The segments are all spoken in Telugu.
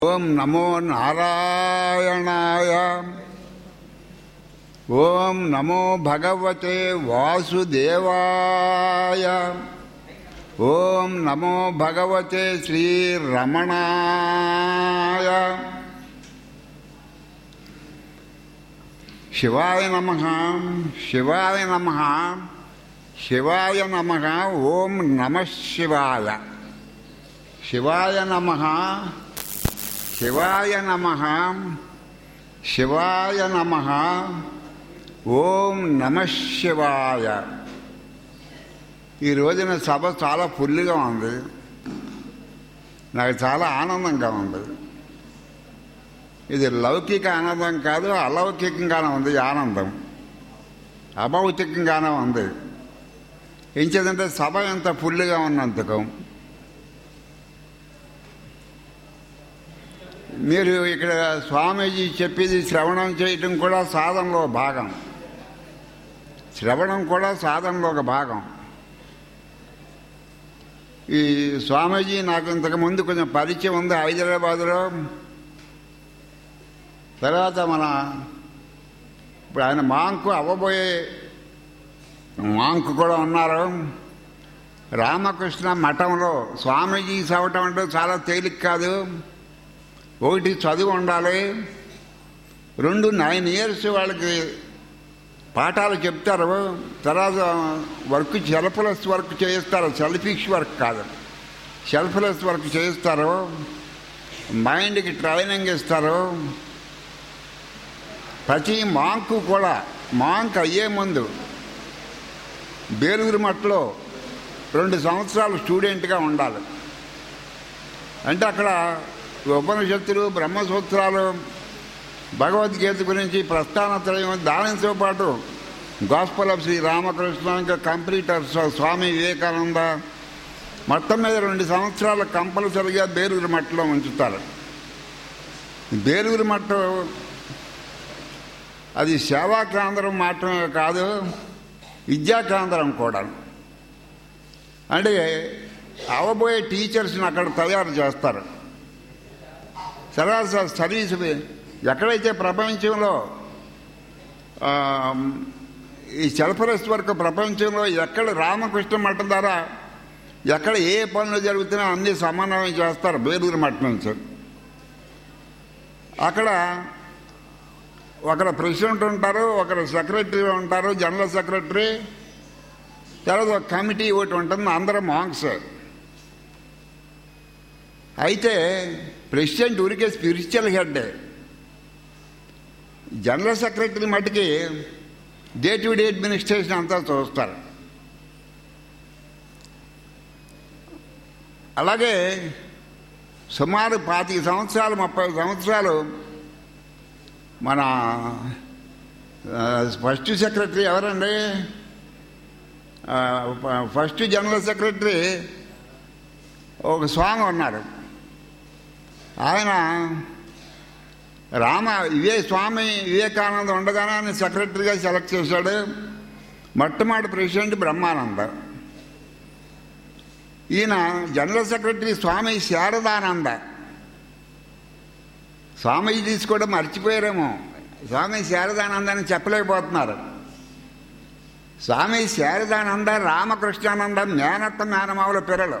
ఓం నమో నారాయణాయ. ఓం నమో భగవతే వాసుదేవాయ. ఓం నమో భగవతే శ్రీరమణాయ. శివాయ నమః. శివాయ నమః. శివాయ నమః. ఓం నమః శివాయ. శివాయ నమః. శివాయ నమః. శివాయ నమః. ఓం నమః శివాయ. ఈ రోజున సభ చాలా ఫుల్గా ఉంది. నాకు చాలా ఆనందంగా ఉంది. ఇది లౌకిక ఆనందం కాదు, అలౌకికంగానే ఉంది. ఆనందం అభౌతికంగానే ఉంది. ఏం చేద్దంటే సభ ఎంత ఫుల్గా ఉన్నందుకు మీరు ఇక్కడ స్వామీజీ చెప్పేది శ్రవణం చేయటం కూడా సాధనలో భాగం. శ్రవణం కూడా సాధనలో ఒక భాగం. ఈ స్వామీజీ నాకు ఇంతకుముందు కొంచెం పరిచయం ఉంది హైదరాబాదులో. తర్వాత ఇప్పుడు ఆయన మాంకు అవ్వబోయే మాంకు కూడా ఉన్నారు. రామకృష్ణ మఠంలో స్వామీజీ చదవటం అంటే చాలా తేలిక కాదు. ఒకటి చదువు ఉండాలి, 2 9 years వాళ్ళకి పాఠాలు చెప్తారు. తర్వాత వర్క్ సెల్ఫ్లెస్ వర్క్ చేయిస్తారు. సెల్ఫిష్ వర్క్ కాదు, సెల్ఫ్లెస్ వర్క్ చేయిస్తారు. మైండ్కి ట్రైనింగ్ ఇస్తారు. ప్రతి మాంకు కూడా మాంక్ అయ్యే ముందు బేలూరు మఠంలో 2 సంవత్సరాలు స్టూడెంట్గా ఉండాలి. అంటే అక్కడ ఉపనిషత్తులు, బ్రహ్మసూత్రాలు, భగవద్గీత గురించి ప్రస్థానత్రయం, దానితో పాటు గాస్పల్ ఆఫ్ శ్రీ రామకృష్ణ, ఇంకా కంప్లీటర్స్ స్వామి వివేకానంద, మొత్తం మీద 2 సంవత్సరాలు కంపల్సరిగా బేలూరు మఠంలో ఉంచుతారు. బేలూరు మఠం అది సేవా కేంద్రం మాత్రమే కాదు, విద్యా కేంద్రం కూడా. అంటే అవబోయే టీచర్స్ని అక్కడ తయారు చేస్తారు. సరాసరి సర్వీస్ ఎక్కడైతే ప్రపంచంలో ఈ సెల్ఫ్లెస్ వర్క్ ప్రపంచంలో ఎక్కడ రామకృష్ణ మఠం ద్వారా ఎక్కడ ఏ పనులు జరుగుతున్నా అన్నీ సమన్వయం చేస్తారు బేలూరు మఠం నుంచి. అక్కడ ఒకరు ప్రెసిడెంట్ ఉంటారు, ఒకరు సెక్రటరీ ఉంటారు, జనరల్ సెక్రటరీ. తర్వాత ఒక కమిటీ ఒకటి ఉంటుంది, అందరం మాంక్స్. అయితే ప్రెసిడెంట్ ఊరికే స్పిరిచువల్ హెడ్. జనరల్ సెక్రటరీ మటుకి డే టు డే అడ్మినిస్ట్రేషన్ అంతా చూస్తారు. అలాగే సుమారు 25 సంవత్సరాలు 30 సంవత్సరాలు మన ఫస్ట్ సెక్రటరీ ఎవరండి, ఫస్ట్ జనరల్ సెక్రటరీ ఒక స్వామి ఉన్నారు. ఆయన స్వామి వివేకానంద ఉండగానే ఆయన సెక్రటరీగా సెలెక్ట్ చేశాడు. మొట్టమొదటి ప్రెసిడెంట్ బ్రహ్మానంద. ఈయన జనరల్ సెక్రటరీ స్వామి శారదానంద. స్వామీజీ తీసుకోవడం మర్చిపోయారేమో, స్వామి శారదానంద అని చెప్పలేకపోతున్నారు. స్వామి శారదానంద రామకృష్ణానంద మేనత్త మేనమావుల పిల్లలు.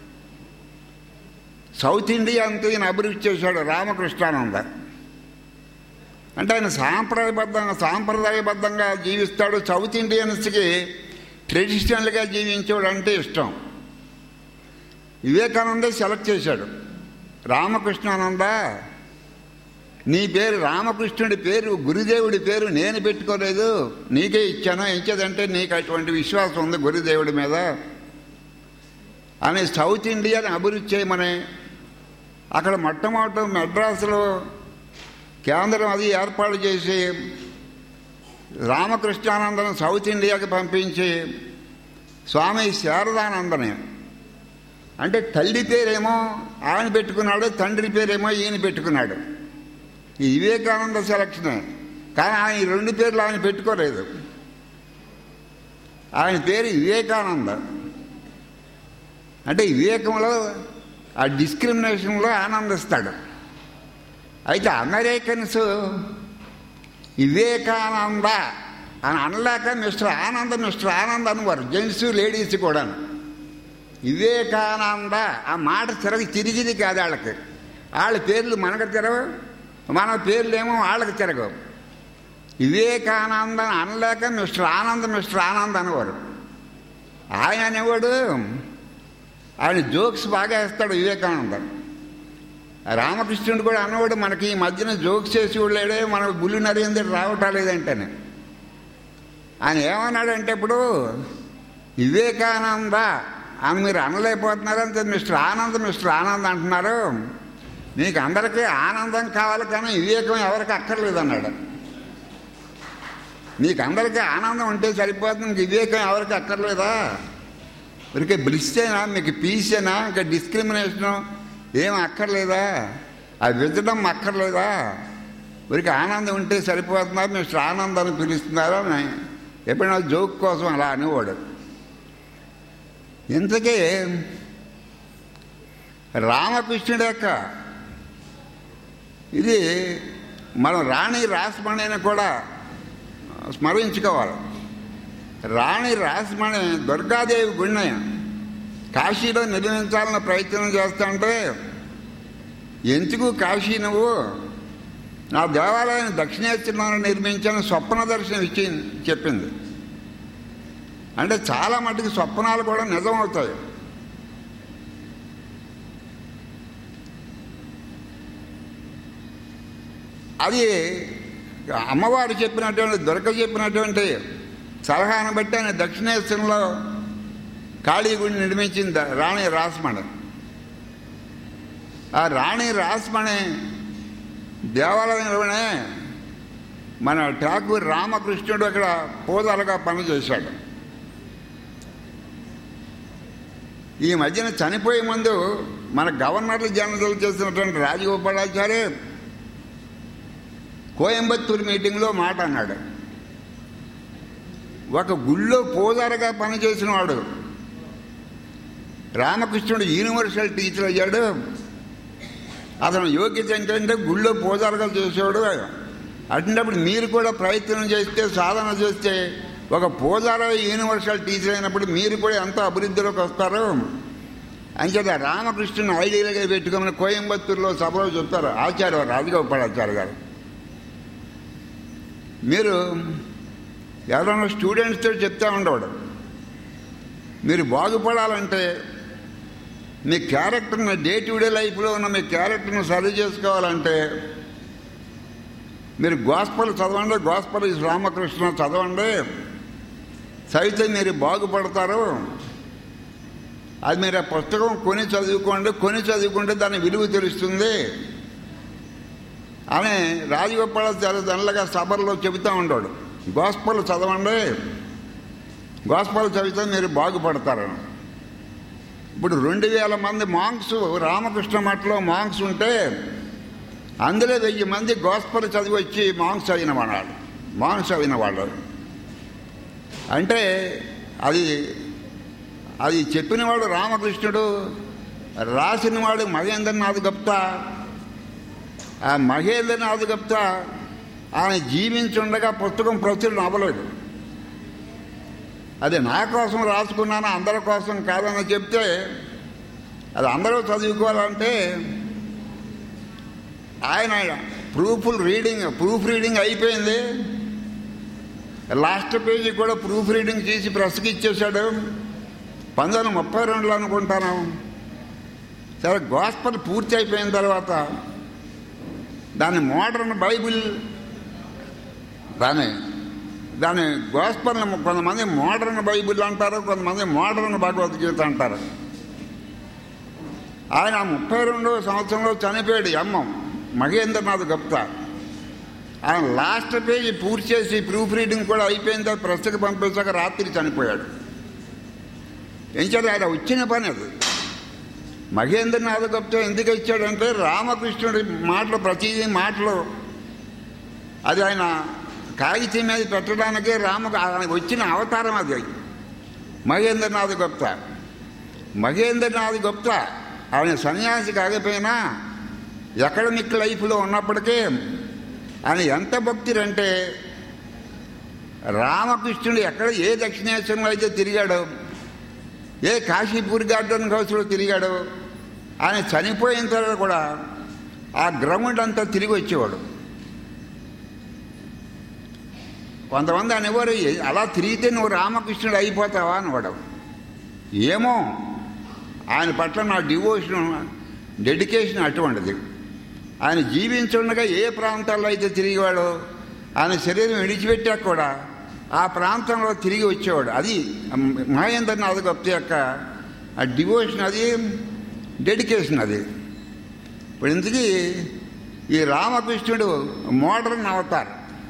సౌత్ ఇండియా అంతా ఈయన అభివృద్ధి చేశాడు రామకృష్ణానంద. అంటే ఆయన సాంప్రదాయబద్ధంగా జీవిస్తాడు. సౌత్ ఇండియన్స్కి ట్రెడిషనల్గా జీవించేవాడు అంటే ఇష్టం. వివేకానందే సెలెక్ట్ చేశాడు. రామకృష్ణానంద, నీ పేరు రామకృష్ణుడి పేరు, గురుదేవుడి పేరు నేను పెట్టుకోలేదు, నీకే ఇచ్చాను. ఇచ్చేదంటే నీకు అటువంటి విశ్వాసం ఉంది గురుదేవుడి మీద అని సౌత్ ఇండియాని అభివృద్ధి చేయమని అక్కడ మొట్టమొదటి మెడ్రాసులో కేంద్రం అది ఏర్పాటు చేసి రామకృష్ణానందను సౌత్ ఇండియాకి పంపించి స్వామి శారదానందని, అంటే తల్లి పేరేమో ఆయన పెట్టుకున్నాడు, తండ్రి పేరేమో ఈయన పెట్టుకున్నాడు. ఈ వివేకానంద సెలక్షనే. కానీ ఆయన ఈ 2 పేర్లు ఆయన పెట్టుకోలేదు. ఆయన పేరు వివేకానంద. అంటే వివేకంలో ఆ డిస్క్రిమినేషన్లో ఆనందిస్తాడు. అయితే అమెరికన్స్ వివేకానంద అని అనలేక మిస్టర్ ఆనంద్ అనేవారు, జెంట్స్ లేడీస్ కూడా. వివేకానంద ఆ మాట తిరిగిది కాదు వాళ్ళకి. వాళ్ళ పేర్లు మనకు తిరగవు, మన పేర్లు ఏమో వాళ్ళకి తిరగవు. వివేకానంద అని అనలేక మిస్టర్ ఆనంద్ అనేవారు. ఆయన అనేవాడు, ఆయన జోక్స్ బాగా వేస్తాడు వివేకానంద. రామకృష్ణుడు కూడా అన్నవాడు, మనకి ఈ మధ్యన జోక్స్ చేసేవాడు లేడే, మనకు బుల్లి నరేంద్ర రావటం లేదంటేనే. ఆయన ఏమన్నాడంటే, ఇప్పుడు వివేకానంద అని మీరు అనలేకపోతున్నారంటే మిస్టర్ ఆనంద్ అంటున్నారు. మీకు అందరికీ ఆనందం కావాలి కానీ వివేకం ఎవరికి అక్కర్లేదు అన్నాడు. మీకు అందరికీ ఆనందం ఉంటే సరిపోతుంది, మీకు వివేకం ఎవరికి అక్కర్లేదా? మీకు బ్లిస్సేనా, మీకు పీసేనా, ఇంకా డిస్క్రిమినేషను ఏం అక్కర్లేదా? అది వించడం అక్కర్లేదా? వీరికి ఆనందం ఉంటే సరిపోతున్నారు, మిస్టర్ ఆనంద్ అని పిలుస్తున్నారు అని ఎప్పుడైనా జోక్ కోసం అలా అనేవాడు. ఇంతకీ రామకృష్ణుడు యొక్క ఇది మనం రాణి రాసమణిని కూడా స్మరించుకోవాలి. రాణి రాసమణి దుర్గాదేవి గుడిని కాశీలో నిర్మించాలని ప్రయత్నం చేస్తుంటే, ఎందుకు కాశీ నువ్వు నా దేవాలయాన్ని దక్షిణేశ్వరంలో నిర్మించాలని స్వప్న దర్శనం చెప్పింది. అంటే చాలా మటుకు స్వప్నాలు కూడా నిజమవుతాయి. అది అమ్మవారు చెప్పినటువంటి దుర్గ చెప్పినటువంటి సలహాను బట్టి ఆయన దక్షిణేశ్వరంలో కాళీ గుడి నిర్మించింది రాణి రాసమణి. ఆ రాణి రాసమణి దేవాలయంలోనే మన ఠాకూర్ రామకృష్ణుడు అక్కడ పూజలుగా పనిచేశాడు. ఈ మధ్యన చనిపోయే ముందు మన గవర్నర్లు జనరల్ చేసినటువంటి రాజగోపాలాచారి కోయంబత్తూరు మీటింగ్లో మాట అన్నాడు. ఒక గుళ్ళో పూజారిగా పనిచేసిన వాడు రామకృష్ణుడు యూనివర్సల్ టీచర్ అయ్యాడు. అతను యోగ్యత ఏంటంటే గుళ్ళో పూజారిగా చేసేవాడు. అటువంటిప్పుడు మీరు కూడా ప్రయత్నం చేస్తే, సాధన చేస్తే, ఒక పూజారి యూనివర్సల్ టీచర్ అయినప్పుడు మీరు కూడా ఎంతో అభివృద్ధిలోకి వస్తారు. అంచేత రామకృష్ణుని ఐడియల్గా పెట్టుకుని కోయంబత్తూరులో సభలో చెప్తారు ఆచార్య రాజగోపాలాచార్య గారు. మీరు ఎవరైనా స్టూడెంట్స్తో చెప్తా ఉండేవాడు, మీరు బాగుపడాలంటే మీ క్యారెక్టర్ని డే టు డే లైఫ్లో ఉన్న మీ క్యారెక్టర్ని సరి చేసుకోవాలంటే మీరు గాస్పల్ చదవండి, గాస్పల్ ఈజ్ రామకృష్ణ చదవండి, చదివితే మీరు బాగుపడతారు. అది మీరు ఆ పుస్తకం కొని చదువుకుంటే దాని విలువ తెలుస్తుంది అని రాజగోపాలాచార్య దానిలాగా సభల్లో చెబుతూ ఉండేవాడు. గాస్పల్ చదవండి, గాస్పల్ చదివితే మీరు బాగుపడతారు. ఇప్పుడు 2000 మంది మాంక్స్ రామకృష్ణ మఠంలో మాంక్స్ ఉంటే అందులో 1000 మంది గాస్పల్ చదివి వచ్చి మాంక్స్ అయిన వాళ్ళు. అంటే అది చెప్పినవాడు రామకృష్ణుడు, రాసినవాడు మహేంద్రనాథ్ గుప్తా. ఆ మహేంద్రనాథ్ గుప్తా ఆయన జీవించుండగా పుస్తకం ప్రచురణ అవ్వలేదు. అది నా కోసం రాసుకున్నాను, అందరి కోసం కాదని చెప్తే అది అందరూ చదువుకోవాలంటే ఆయన ప్రూఫ్ రీడింగ్ అయిపోయింది. లాస్ట్ పేజీ కూడా ప్రూఫ్ రీడింగ్ చేసి ప్రెస్కి ఇచ్చేశాడు. 1932లో అనుకుంటాను. సరే, గాస్పల్ పూర్తి అయిపోయిన తర్వాత దాన్ని మోడర్న్ బైబిల్, దాని గాస్పల్ని కొంతమంది మోడర్న్ బైబిల్ అంటారు, కొంతమంది మోడర్న్ భగవద్గీత అంటారు. ఆయన 32వ సంవత్సరంలో చనిపోయాడు మహేంద్రనాథ్ గుప్తా. ఆయన లాస్ట్ పేజీ పూర్తి చేసి ప్రూఫ్ రీడింగ్ కూడా అయిపోయిన తర్వాత ప్రెస్కి పంపించాక రాత్రి చనిపోయాడు. ఏం చేయాలి, ఆయన వచ్చిన పని అది. మహేంద్రనాథ్ గుప్తా ఎందుకు ఇచ్చాడంటే రామకృష్ణుడి ప్రతిదీ మాటలు అది ఆయన కాగితం మీద పెట్టడానికి వచ్చిన అవతారం అది. మహేంద్రనాథ్ గుప్తా. ఆయన సన్యాసి కాకపోయినా ఎకడమిక్ లైఫ్లో ఉన్నప్పటికీ ఆయన ఎంత భక్తుడంటే రామకృష్ణుడు ఎక్కడ ఏ దక్షిణేశ్వరంలో అయితే తిరిగాడో, ఏ కాశీపూర్ గార్డెన్ హౌస్లో తిరిగాడో, ఆయన చనిపోయిన తర్వాత కూడా ఆ గ్రౌండ్ అంతా తిరిగి వచ్చేవాడు. కొంతమంది అనేవారు, అలా తిరిగితే నువ్వు రామకృష్ణుడు అయిపోతావా అనేవాడు. ఏమో, ఆయన పట్ల నా డివోషన్, డెడికేషన్ అటువంటిది. ఆయన జీవించుండగా ఏ ప్రాంతాల్లో అయితే తిరిగేవాడో, ఆయన శరీరం విడిచిపెట్టాక కూడా ఆ ప్రాంతంలో తిరిగి వచ్చేవాడు. అది మహేంద్రనాథ్ గుప్తా యొక్క ఆ డివోషన్, అది డెడికేషన్. అది ఇప్పుడు ఇంతకీ ఈ రామకృష్ణుడు మోడర్న్ అవతార్.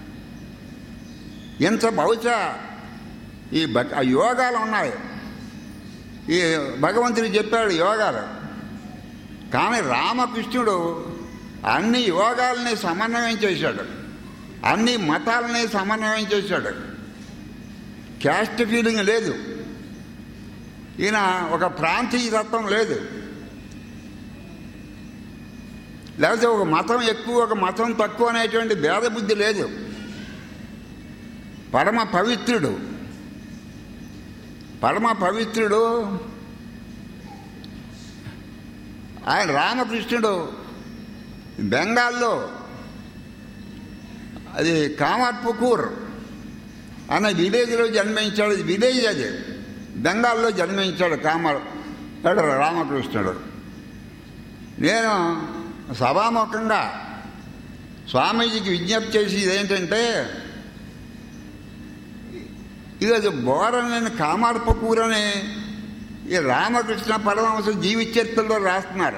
ఇంత బహుశా ఈ యోగాలు ఉన్నాయి, ఈ భగవంతుడు చెప్పాడు యోగాలు. కానీ రామకృష్ణుడు అన్ని యోగాలని సమన్వయం చేశాడు, అన్ని మతాలని సమన్వయం చేశాడు. క్యాస్ట్ ఫీలింగ్ లేదు, ఈయన ఒక ప్రాంతీయ తత్వం లేదు, లేకపోతే ఒక మతం ఎక్కువ ఒక మతం తక్కువ అనేటువంటి భేద బుద్ధి లేదు. పరమ పవిత్రుడు, పరమ పవిత్రుడు ఆయన రామకృష్ణుడు. బెంగాల్లో అది కామార్పుకూర్ అనే విలేజ్లో జన్మించాడు. విలేజ్ అది, బెంగాల్లో జన్మించాడు రామకృష్ణుడు. నేను సభాముఖంగా స్వామీజీకి విజ్ఞప్తి చేసేది ఏంటంటే, ఈరోజు బోరని కామార్పుకూర్ అని ఈ రామకృష్ణ పరమహంస జీవిత చరిత్రలో రాస్తున్నారు.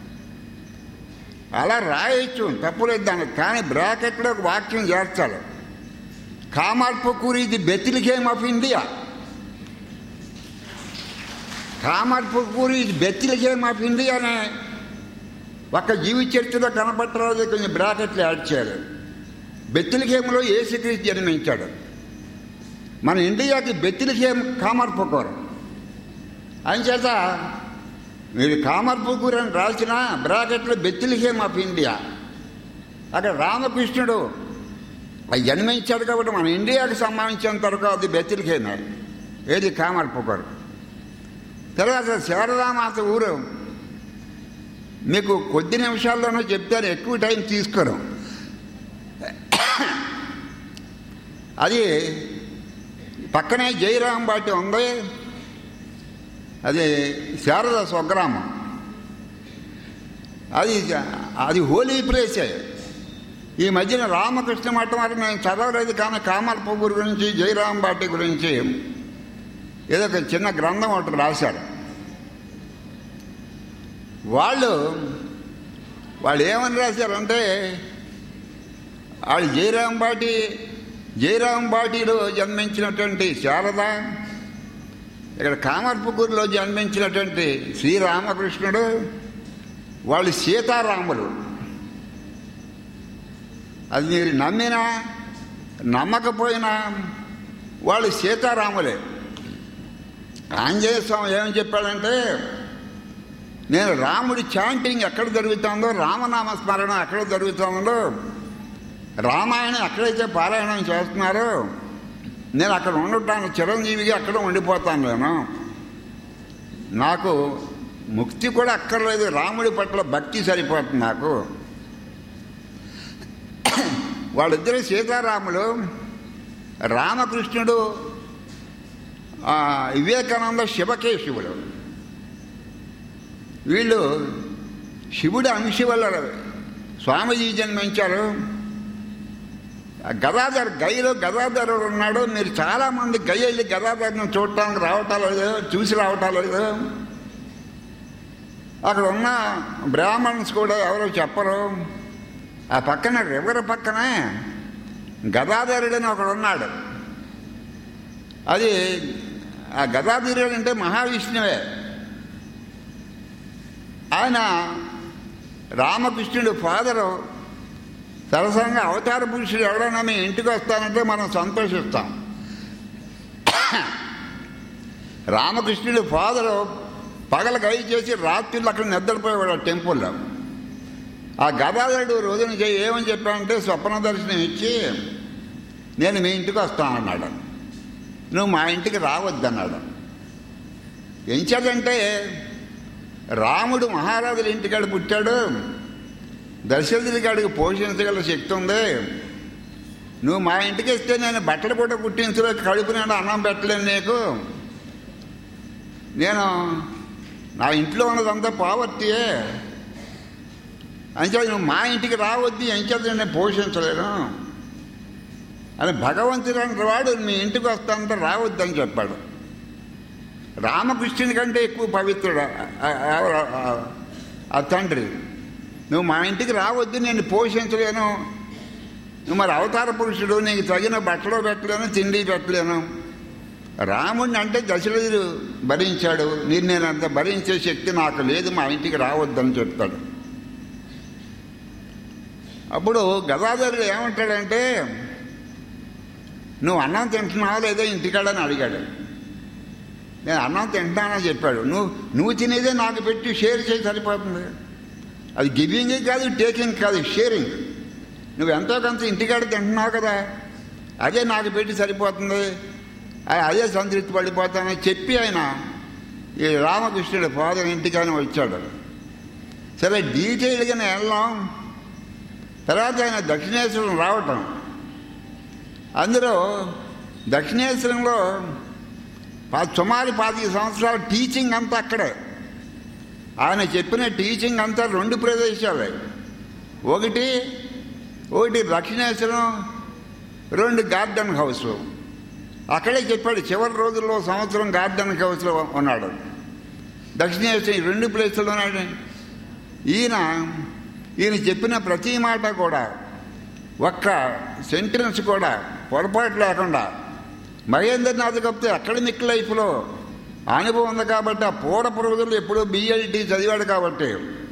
అలా రాయొచ్చు, తప్పులేదు దానికి. కానీ బ్రాకెట్లో ఒక వాక్యం చేర్చాలి. కామార్పుకూర్ ఇది బెత్లెహేమ్ ఆఫ్ ఇండియా. కామార్పుకూర్ ఇది బెత్లెహేమ్ ఆఫ్ ఇండియా అనే ఒక జీవిత చరిత్రలో కనపట్టరాదు, కొంచెం బ్రాకెట్లు యాడ్ చేయాలి. బెత్లెహేమ్లో యేసుక్రీస్తు జన్మించాడు. మన ఇండియాకి బెత్లెహేమ్ కామార్పుకూర్. అంచేత మీరు కామార్పుకూర్ అని రాసిన బ్రాకెట్లో బెత్లెహేమ్ ఆఫ్ ఇండియా. అక్కడ రామకృష్ణుడు జన్మించాడు కాబట్టి మన ఇండియాకి సంబంధించినంత వరకు అది బెత్లెహేమే, ఏది కామార్పుకూర్. తర్వాత శారదామాత ఊరు మీకు కొద్ది నిమిషాల్లోనూ చెప్తాను, ఎక్కువ టైం తీసుకోను. అది పక్కనే జయరాంబాటి ఉంది, అది శారద స్వగ్రామం. అది హోలీ ప్లేసే. ఈ మధ్యన రామకృష్ణ మఠం అంటే నేను చదవలేదు, కానీ కామార్పుకూర్ గురించి జయరాంబాటి గురించి ఏదో ఒక చిన్న గ్రంథం ఒకటి రాశారు. వాళ్ళు ఏమని రాశారంటే, వాళ్ళు జయరాంబాటిలో జన్మించినటువంటి శారద, ఇక్కడ కామార్పుకూరులో జన్మించినటువంటి శ్రీరామకృష్ణుడు, వాళ్ళు సీతారాములు. అది మీరు నమ్మినా నమ్మకపోయినా వాళ్ళు సీతారాములే. ఆంజనేయ స్వామి ఏమని చెప్పాడంటే, నేను రాముడి చాంటింగ్ ఎక్కడ జరుగుతుందో, రామనామ స్మరణ ఎక్కడ జరుగుతుందో, రామాయణం ఎక్కడైతే పారాయణం చేస్తున్నారో నేను అక్కడ ఉండటాను, చిరంజీవిగా అక్కడ ఉండిపోతాను. నాకు ముక్తి కూడా అక్కర్లేదు, రాముడి పట్ల భక్తి సరిపోతుంది నాకు. వాళ్ళిద్దరు సీతారాములు. రామకృష్ణుడు వివేకానంద శివకేశవులు. వీళ్ళు శివుడి అంశ వల్ల స్వామీజీ జన్మించారు. గదాధర్ గైలో గదాధరుడు ఉన్నాడు. మీరు చాలామంది గై వెళ్ళి గదాధర్ని చూడటానికి రావటాలేదు, చూసి రావటాలేదు. అక్కడ ఉన్న బ్రాహ్మణ్స్ కూడా ఎవరో చెప్పరు. ఆ పక్కన రివర్ పక్కనే గదాధరుడని ఒకడు ఉన్నాడు. అది ఆ గదాధరుడు అంటే మహావిష్ణువే. ఆయన రామకృష్ణుడు ఫాదరు. సరసంగా అవతార పురుషుడు ఎవడైనా మీ ఇంటికి వస్తానంటే మనం సంతోషిస్తాం. రామకృష్ణుడు ఫాదరు పగల గై చేసి రాత్రిళ్ళు అక్కడ నిద్రపోయేవాడు టెంపుల్లో. ఆ గదాధరుడు రోజున ఏమని చెప్పానంటే స్వప్న దర్శనం ఇచ్చి నేను మీ ఇంటికి వస్తానన్నాడు. నువ్వు మా ఇంటికి రావద్దన్నాడు. ఎంచేదంటే రాముడు మహారాజుల ఇంటికాడ పుట్టాడు, దశరథుడి కాడికి పోషించగల శక్తి ఉంది. నువ్వు మా ఇంటికి వస్తే నేను బట్టలు కూడా కుట్టించలే, కడుపు నేను అన్నం పెట్టలేను నీకు. నేను నా ఇంట్లో ఉన్నదంతా పావర్టీయే. అంచేది నువ్వు మా ఇంటికి రావద్దు, ఎంచేత నేను పోషించలేను అని భగవంతుడు వాడు మీ ఇంటికి వస్తానంటే రావద్దని చెప్పాడు. రామకృష్ణుని కంటే ఎక్కువ పవిత్రుడు ఆ తండ్రి. నువ్వు మా ఇంటికి రావద్దు, నేను పోషించలేను, నువ్వు మరి అవతార పురుషుడు, నీకు తగిన బట్టలు పెట్టలేను, తిండి పెట్టలేను. రాముడిని అంటే దశరథుడు భరించాడు, నేను అంత భరించే శక్తి నాకు లేదు, మా ఇంటికి రావద్దని చెప్తాడు. అప్పుడు గదాధరుడు ఏమంటాడంటే నువ్వు అన్నం తింటున్నావా లేదా ఇంటికాడని అడిగాడు. నేను అన్నం తింటున్నానని చెప్పాడు. నువ్వు తినేదే నాకు పెట్టి షేర్ చేసి సరిపోతుంది. అది గివింగ్ కాదు, టేకింగ్ కాదు, షేరింగ్. నువ్వు ఎంతో కొంత ఇంటికాడ తింటున్నావు కదా, అదే నాకు పెట్టి సరిపోతుంది, అదే సంతృప్తి పడిపోతానని చెప్పి ఆయన ఈ రామకృష్ణుడు ఫాదర్ ఇంటికని వచ్చాడు. సరే డీటెయిల్గా వెళ్ళాం. తర్వాత ఆయన దక్షిణేశ్వరం రావటం, అందులో దక్షిణేశ్వరంలో సుమారు 25 సంవత్సరాల టీచింగ్ అంతా అక్కడే. ఆయన చెప్పిన టీచింగ్ అంతా 2 ప్రదేశాలే. ఒకటి దక్షిణేశ్వరం, 2 గార్డెన్ హౌస్. అక్కడే చెప్పాడు. చివరి రోజుల్లో సంవత్సరం గార్డెన్ హౌస్లో ఉన్నాడు. దక్షిణేశ్వరం 2 ప్లేసుల్లో ఉన్నాడు. ఈయన చెప్పిన ప్రతి మాట కూడా, ఒక్క సెంటెన్స్ కూడా పొరపాటు లేకుండా, మహేంద్రనాథ్ గుప్తా అకాడమిక్ లైఫ్లో అనుభవం ఉంది కాబట్టి, ఆ పూర్వపు రోజుల్లో ఎప్పుడూ బిఎల్టీ చదివాడు కాబట్టి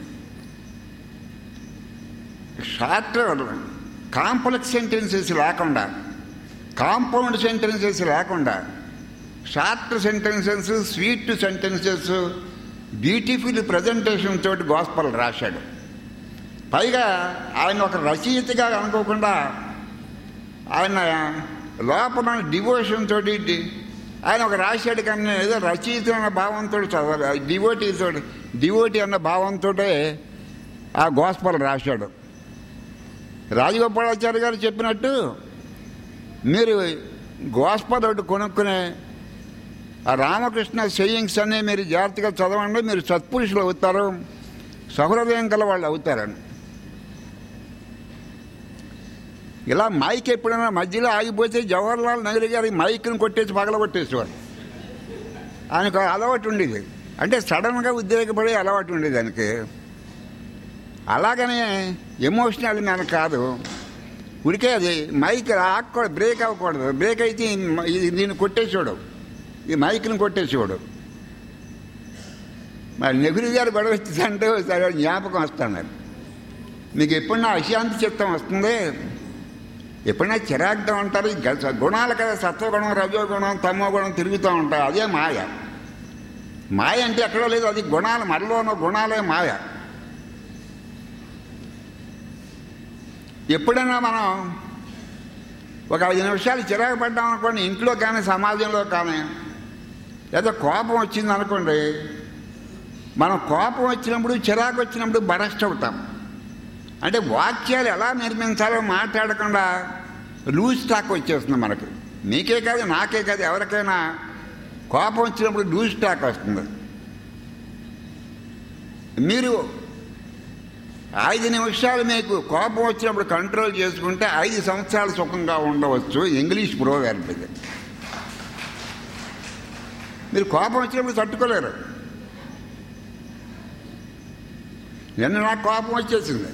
షార్ట్ కాంప్లెక్స్ సెంటెన్సెస్ లేకుండా, కాంపౌండ్ సెంటెన్సెస్ లేకుండా, short sentences, sweet sentences, beautiful presentation తోటి గాస్పల్ రాశాడు. పైగా ఆయన ఒక రచయితగా అనుకోకుండా ఆయన లోపల డివోషన్ తోటి ఆయన ఒక రాశాడు. కానీ ఏదో రచయిత అన్న భావంతో చదవాలి, డివోటీ అన్న భావంతో ఆ గాస్పల్ రాశాడు. రాజగోపాలాచారి గారు చెప్పినట్టు మీరు గాస్పల్ ఒకటి కొనుక్కునే ఆ రామకృష్ణ సేయింగ్స్ అన్నీ మీరు జాగ్రత్తగా చదవండి, మీరు సత్పురుషులు అవుతారు, సహృదయం గల వాళ్ళు అవుతారని. ఇలా మైక్ ఎప్పుడైనా మధ్యలో ఆగిపోతే జవహర్లాల్ నెహ్రూ గారి మైక్ని కొట్టేసి పగలగొట్టేసేవారు. ఆయనకు అలవాటు ఉండేది, అంటే సడన్గా ఉద్రేకపడే అలవాటు ఉండేది ఆయనకి. అలాగనే ఎమోషనల్ మ్యాన్ కాదు, ఉడికే అది మైక్ ఆగకూడదు, బ్రేక్ అవ్వకూడదు. బ్రేక్ అయితే దీన్ని కొట్టేసేవాడు, ఈ మైక్ని కొట్టేసేవాడు. మరి నెహ్రూ గారు గొడవ వచ్చిందంటే సరే జ్ఞాపకం వస్తున్నారు. మీకు ఎప్పుడన్నా అశాంతి చిత్తం వస్తుంది, ఎప్పుడైనా చిరాగ్గా ఉంటారు, గుణాలు కదా, సత్వగుణం, రజోగుణం, తమోగుణం తిరుగుతూ ఉంటాయి. అదే మాయ. మాయ అంటే ఎక్కడో లేదు, అది గుణాలు, మనలో ఉన్న గుణాలే మాయ. ఎప్పుడైనా మనం ఒక 5 నిమిషాలు చిరాకు పడ్డాం అనుకోండి, ఇంట్లో కానీ సమాజంలో కానీ, లేదా కోపం వచ్చింది అనుకోండి, మనం కోపం వచ్చినప్పుడు, చిరాకు వచ్చినప్పుడు బరస్ట్ అవుతాం. అంటే వాక్యాలు ఎలా నిర్మించాలో మాట్లాడకుండా లూజ్ టాక్ వచ్చేస్తుంది మనకు. మీకే కాదు, నాకే కాదు, ఎవరికైనా కోపం వచ్చినప్పుడు లూజ్ టాక్ వస్తుంది. మీరు 5 నిమిషాలు మీకు కోపం వచ్చినప్పుడు కంట్రోల్ చేసుకుంటే 5 సంవత్సరాలు సుఖంగా ఉండవచ్చు. ఇంగ్లీష్ ప్రోవర్బ్ ఇది. మీరు కోపం వచ్చినప్పుడు తట్టుకోలేరు. నిన్న నాకు కోపం వచ్చేసింది.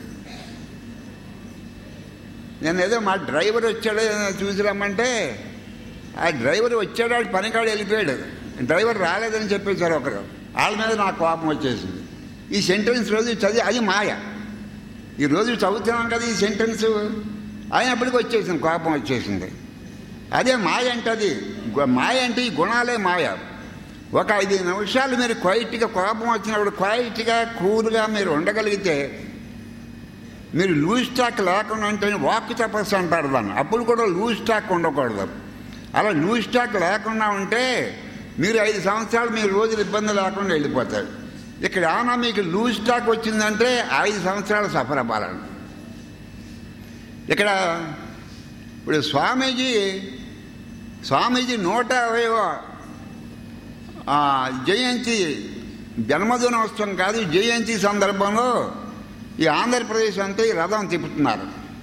నేను ఏదో మా డ్రైవర్ వచ్చాడు చూసి రమ్మంటే, ఆ డ్రైవర్ వచ్చాడు, వాడు పనికాడు వెళ్ళిపోయాడు, డ్రైవర్ రాలేదని చెప్పేశారు ఒకరు. వాళ్ళ మీద నాకు కోపం వచ్చేసింది. ఈ సెంటెన్స్ రోజు చదివి, అది మాయ. ఈ రోజు చదువుతున్నాం కదా ఈ సెంటెన్స్, అయినప్పటికీ వచ్చేసింది, కోపం వచ్చేసింది. అదే మాయ అంటే. అది మాయ అంటే ఈ గుణాలే మాయ. ఒక 5 నిమిషాలు మీరు క్వైట్గా, కోపం వచ్చినప్పుడు క్వైట్గా, కూల్గా మీరు ఉండగలిగితే మీరు లూజ్ స్టాక్ లేకుండా అంటే వాక్ తపస్సు అంటారు దాన్ని. అప్పుడు కూడా లూజ్ స్టాక్ ఉండకూడదు. అలా లూజ్ స్టాక్ లేకుండా ఉంటే మీరు 5 సంవత్సరాలు మీరు రోజులు ఇబ్బంది లేకుండా వెళ్ళిపోతారు. ఇక్కడ ఏమన్నా మీకు లూజ్ స్టాక్ వచ్చిందంటే 5 సంవత్సరాలు సఫర్ అవ్వాలండి. ఇక్కడ ఇప్పుడు స్వామీజీ 150వ జయంతి జన్మదినోత్సవం కాదు, జయంతి సందర్భంలో ఈ ఆంధ్రప్రదేశ్ అంతా ఈ రథం తిప్పుతున్నారు.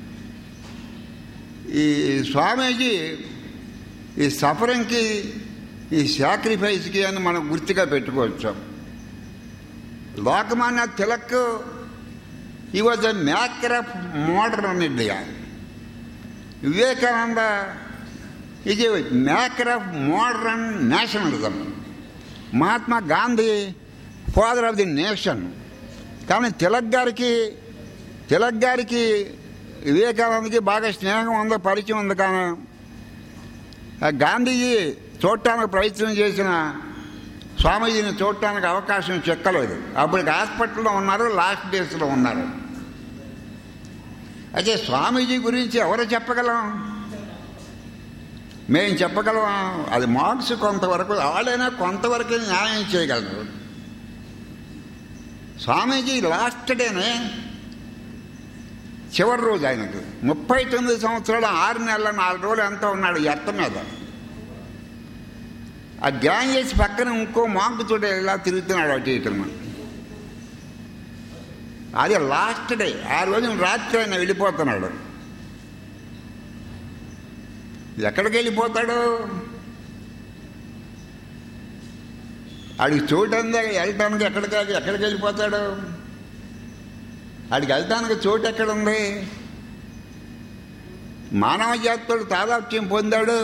ఈ స్వామీజీ ఈ సఫరింగ్కి, ఈ సాక్రిఫైస్కి అని మనం గుర్తుగా పెట్టుకోవచ్చు. లోకమాన్య తిలక్ ఈ was the maker of modern India. Vivekananda is a maker of modern nationalism. Mahatma Gandhi father of the nation. కానీ తిలక్ గారికి వివేకానందకి బాగా స్నేహం ఉందో, పరిచయం ఉంది. కానీ గాంధీజీ చూడటానికి ప్రయత్నం చేసిన స్వామీజీని చూడటానికి అవకాశం చెక్కలేదు. అప్పటికి హాస్పిటల్లో ఉన్నారు, లాస్ట్ డేస్లో ఉన్నారు. అయితే స్వామీజీ గురించి ఎవరు చెప్పగలం? మేము చెప్పగలం. అది మార్క్స్ కొంతవరకు, వాళ్ళైనా కొంతవరకు న్యాయం చేయగలరు. స్వామీజీ లాస్ట్ డేనే, చివరి రోజు ఆయనకు 39 సంవత్సరాలు 6 నెలల 4 రోజులు ఎంతో ఉన్నాడు ఎత్త మీద. ఆ గ్యాంగేజ్ పక్కన ఇంకో మాంకుతోటి ఇలా తిరుగుతున్నాడు అటు ఇటు. అది లాస్ట్ డే. ఆ రోజు రాత్రి ఆయన వెళ్ళిపోతున్నాడు. ఎక్కడికి వెళ్ళిపోతాడు? ఆడికి చోటు అందా వెళ్ళటానికి. ఎక్కడికి వెళ్ళిపోతాడు? ఆడికి వెళ్ళటానికి చోటు ఎక్కడుంది? మానవ జాతితో తాదాప్యం పొందాడు.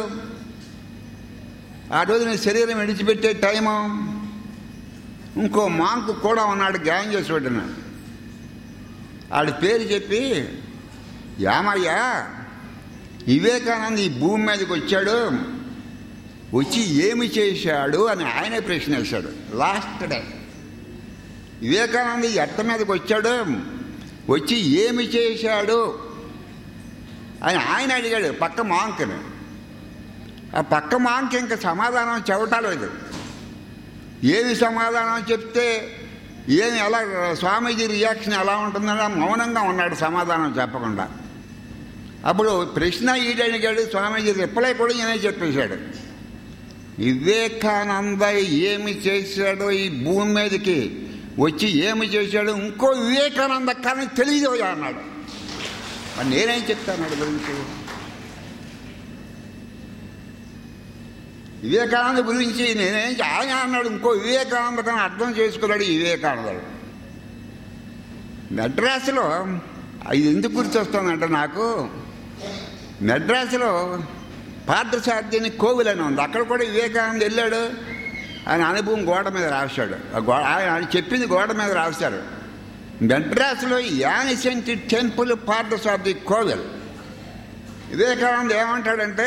ఆ రోజు నీ శరీరం విడిచిపెట్టే టైము. ఇంకో మాంకు కూడా ఉన్నాడు గ్యాంగేజ్ ఒడ్డున. ఆడి పేరు చెప్పి, యామయ్యా వివేకానంద ఈ భూమి మీదకి వచ్చాడు, వచ్చి ఏమి చేశాడు అని ఆయనే ప్రశ్న వేశాడు. లాస్ట్ డే వివేకానంద ఈ ఎట్ట మీదకి వచ్చాడు, వచ్చి ఏమి చేశాడు అని ఆయన అడిగాడు పక్క మాంకుని. ఆ పక్క మాంకి ఇంకా సమాధానం చెప్పలేదు. ఏమి సమాధానం చెప్తే ఏమి ఎలా స్వామీజీ రియాక్షన్ ఎలా ఉంటుందని మౌనంగా ఉన్నాడు, సమాధానం చెప్పకుండా. అప్పుడు ప్రశ్న ఈడడిగాడు. స్వామీజీ రిప్లై కూడా ఈయనే చెప్పేశాడు. వివేకానంద ఏమి చేశాడో ఈ భూమి మీదకి వచ్చి ఏమి చేశాడు, ఇంకో వివేకానంద కానీ తెలియదు అన్నాడు. మరి నేనేం చెప్తాను వాడి గురించి? వివేకానంద గురించి నేనేం ఆయన అన్నాడు, ఇంకో వివేకానంద కానీ అర్థం చేసుకున్నాడు ఈ వివేకానందుడు. మెడ్రాసులో ఇది ఎందుకు గుర్తొస్తుందంటే నాకు, మెడ్రాసులో పార్థసారథి కోవిల్ అని ఉంది. అక్కడ కూడా వివేకానంద వెళ్ళాడు. ఆయన అనుభవం గోడ మీద రాశాడు. ఆయన చెప్పింది గోడ మీద రాశారు. మెడ్రాసులో యానిసెంట్ టెంపుల్ పార్థసారథి కోవిల్. వివేకానంద ఏమంటాడంటే,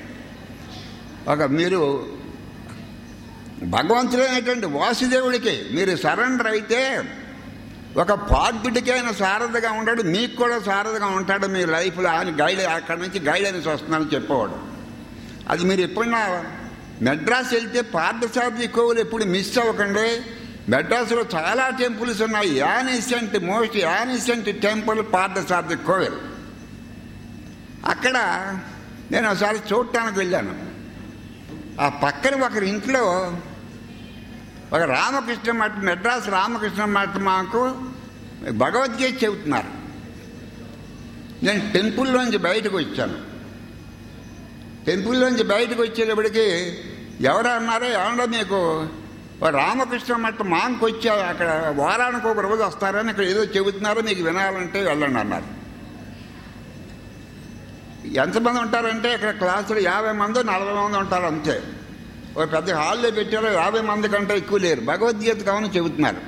మీరు భగవంతుడైనటువంటి వాసుదేవుడికి మీరు సరెండర్ అయితే ఒక పార్దుడికి ఆయన సారథిగా ఉంటాడు, మీకు కూడా సారథిగా ఉంటాడు మీ లైఫ్లో. ఆయన గైడ్, అక్కడి నుంచి గైడెన్స్ వస్తుందని చెప్పేవాడు. అది మీరు ఎప్పుడన్నా మెడ్రాస్ వెళ్తే పార్థసారథి కోవిల్ ఎప్పుడు మిస్ అవ్వకండి. మెడ్రాస్లో చాలా టెంపుల్స్ ఉన్నాయి. Most ancient temple Parthasarathy Kovil. అక్కడ నేను ఒకసారి చూడటానికి వెళ్ళాను. ఆ పక్కన ఒకరి ఇంట్లో ఒక రామకృష్ణ మఠ, మెడ్రాస్ రామకృష్ణ మఠ మాకు భగవద్గీత చెబుతున్నారు. నేను టెంపుల్లోంచి బయటకు వచ్చాను. టెంపుల్లోంచి బయటకు వచ్చేటప్పటికి ఎవరు అన్నారో, ఏమన్నా మీకు రామకృష్ణ మఠ మాకు వచ్చా, అక్కడ వారానికి ఒక రోజు వస్తారని ఇక్కడ ఏదో చెబుతున్నారో మీకు వినాలంటే వెళ్ళండి అన్నారు. ఎంతమంది ఉంటారంటే ఇక్కడ క్లాసులు 50 మంది 40 మంది ఉంటారు అంతే. ఒక పెద్ద హాల్లో పెట్టారు, 50 మంది కంటే ఎక్కువ లేరు. భగవద్గీత కావాలని చెబుతున్నారు.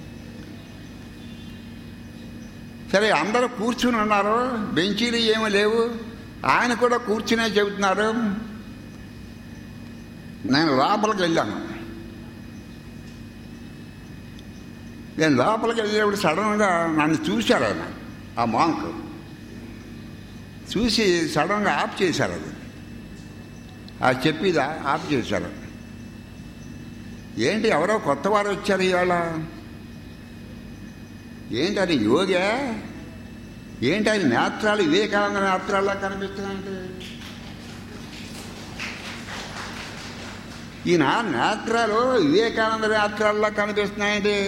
సరే అందరూ కూర్చుని ఉన్నారు, బెంచీలు ఏమీ లేవు. ఆయన కూడా కూర్చునే చెబుతున్నారు. నేను లోపలికి వెళ్ళాను. నేను లోపలికి వెళ్ళేప్పుడు సడన్గా నన్ను చూశారు ఆయన. ఆ మాంక్ చూసి సడన్గా ఆఫ్ చేశారు. అది చెప్పిది ఆఫ్ చేశారు. ఏంటి ఎవరో కొత్త వారు వచ్చారు ఇవాళ, ఏంటి అది యోగా, ఏంటి అది నేత్రాలు వివేకానంద నేత్రాల్లా కనిపిస్తున్నాయంటే, ఈయన నేత్రాలు వివేకానంద నేత్రాల్లా కనిపిస్తున్నాయండి.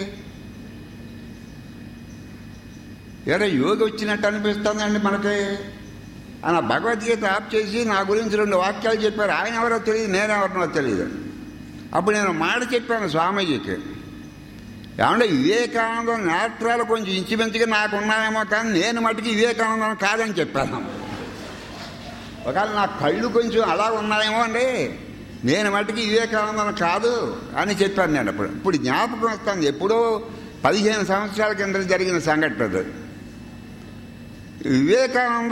ఏదో యోగి వచ్చినట్టు అనిపిస్తుందండి మనకి. ఆయన భగవద్గీత ఆఫ్ చేసి నా గురించి 2 వాక్యాలు చెప్పారు. ఆయన ఎవరో తెలియదు, నేనెవరినో తెలియదు. అప్పుడు నేను మాట చెప్పాను స్వామీజీకి, ఏమంటే వివేకానందం నేత్రాలు కొంచెం ఇంచుమించుగా నాకు ఉన్నాయేమో కానీ నేను మటుకు వివేకానందం కాదని చెప్పాను. ఒకవేళ నా కళ్ళు కొంచెం అలా ఉన్నాయేమో అండి, నేను మటుకు వివేకానందం కాదు అని చెప్పాను నేను. ఇప్పుడు జ్ఞాపకం వస్తుంది, ఎప్పుడో 15 సంవత్సరాల కింద జరిగిన సంఘటన అది. వివేకానంద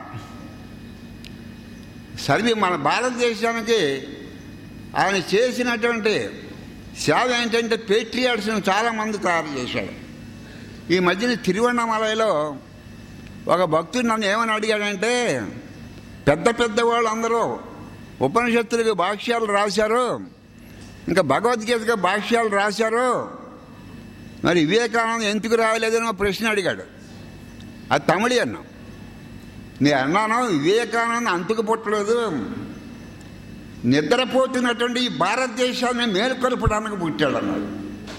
మన భారతదేశానికి ఆయన చేసినటువంటి సేవ ఏంటంటే పేట్రియాట్స్ని చాలామంది తయారు చేశాడు. ఈ మధ్యన తిరువണ്ണామలైలో ఒక భక్తుడు నన్ను ఏమని అడిగాడంటే, పెద్ద పెద్ద వాళ్ళు అందరూ ఉపనిషత్తులకు భాష్యాలు రాశారు, ఇంకా భగవద్గీతకు భాష్యాలు రాశారు, మరి వివేకానంద ఎందుకు రాయలేదని ప్రశ్న అడిగాడు. అది తమిళి అన్నాం. నేను అన్నాను, వివేకానంద అంతుకు పుట్టలేదు, నిద్రపోతున్నటువంటి ఈ భారతదేశాన్ని మేలుకొల్పడానికి పుట్టాడు అన్నాడు.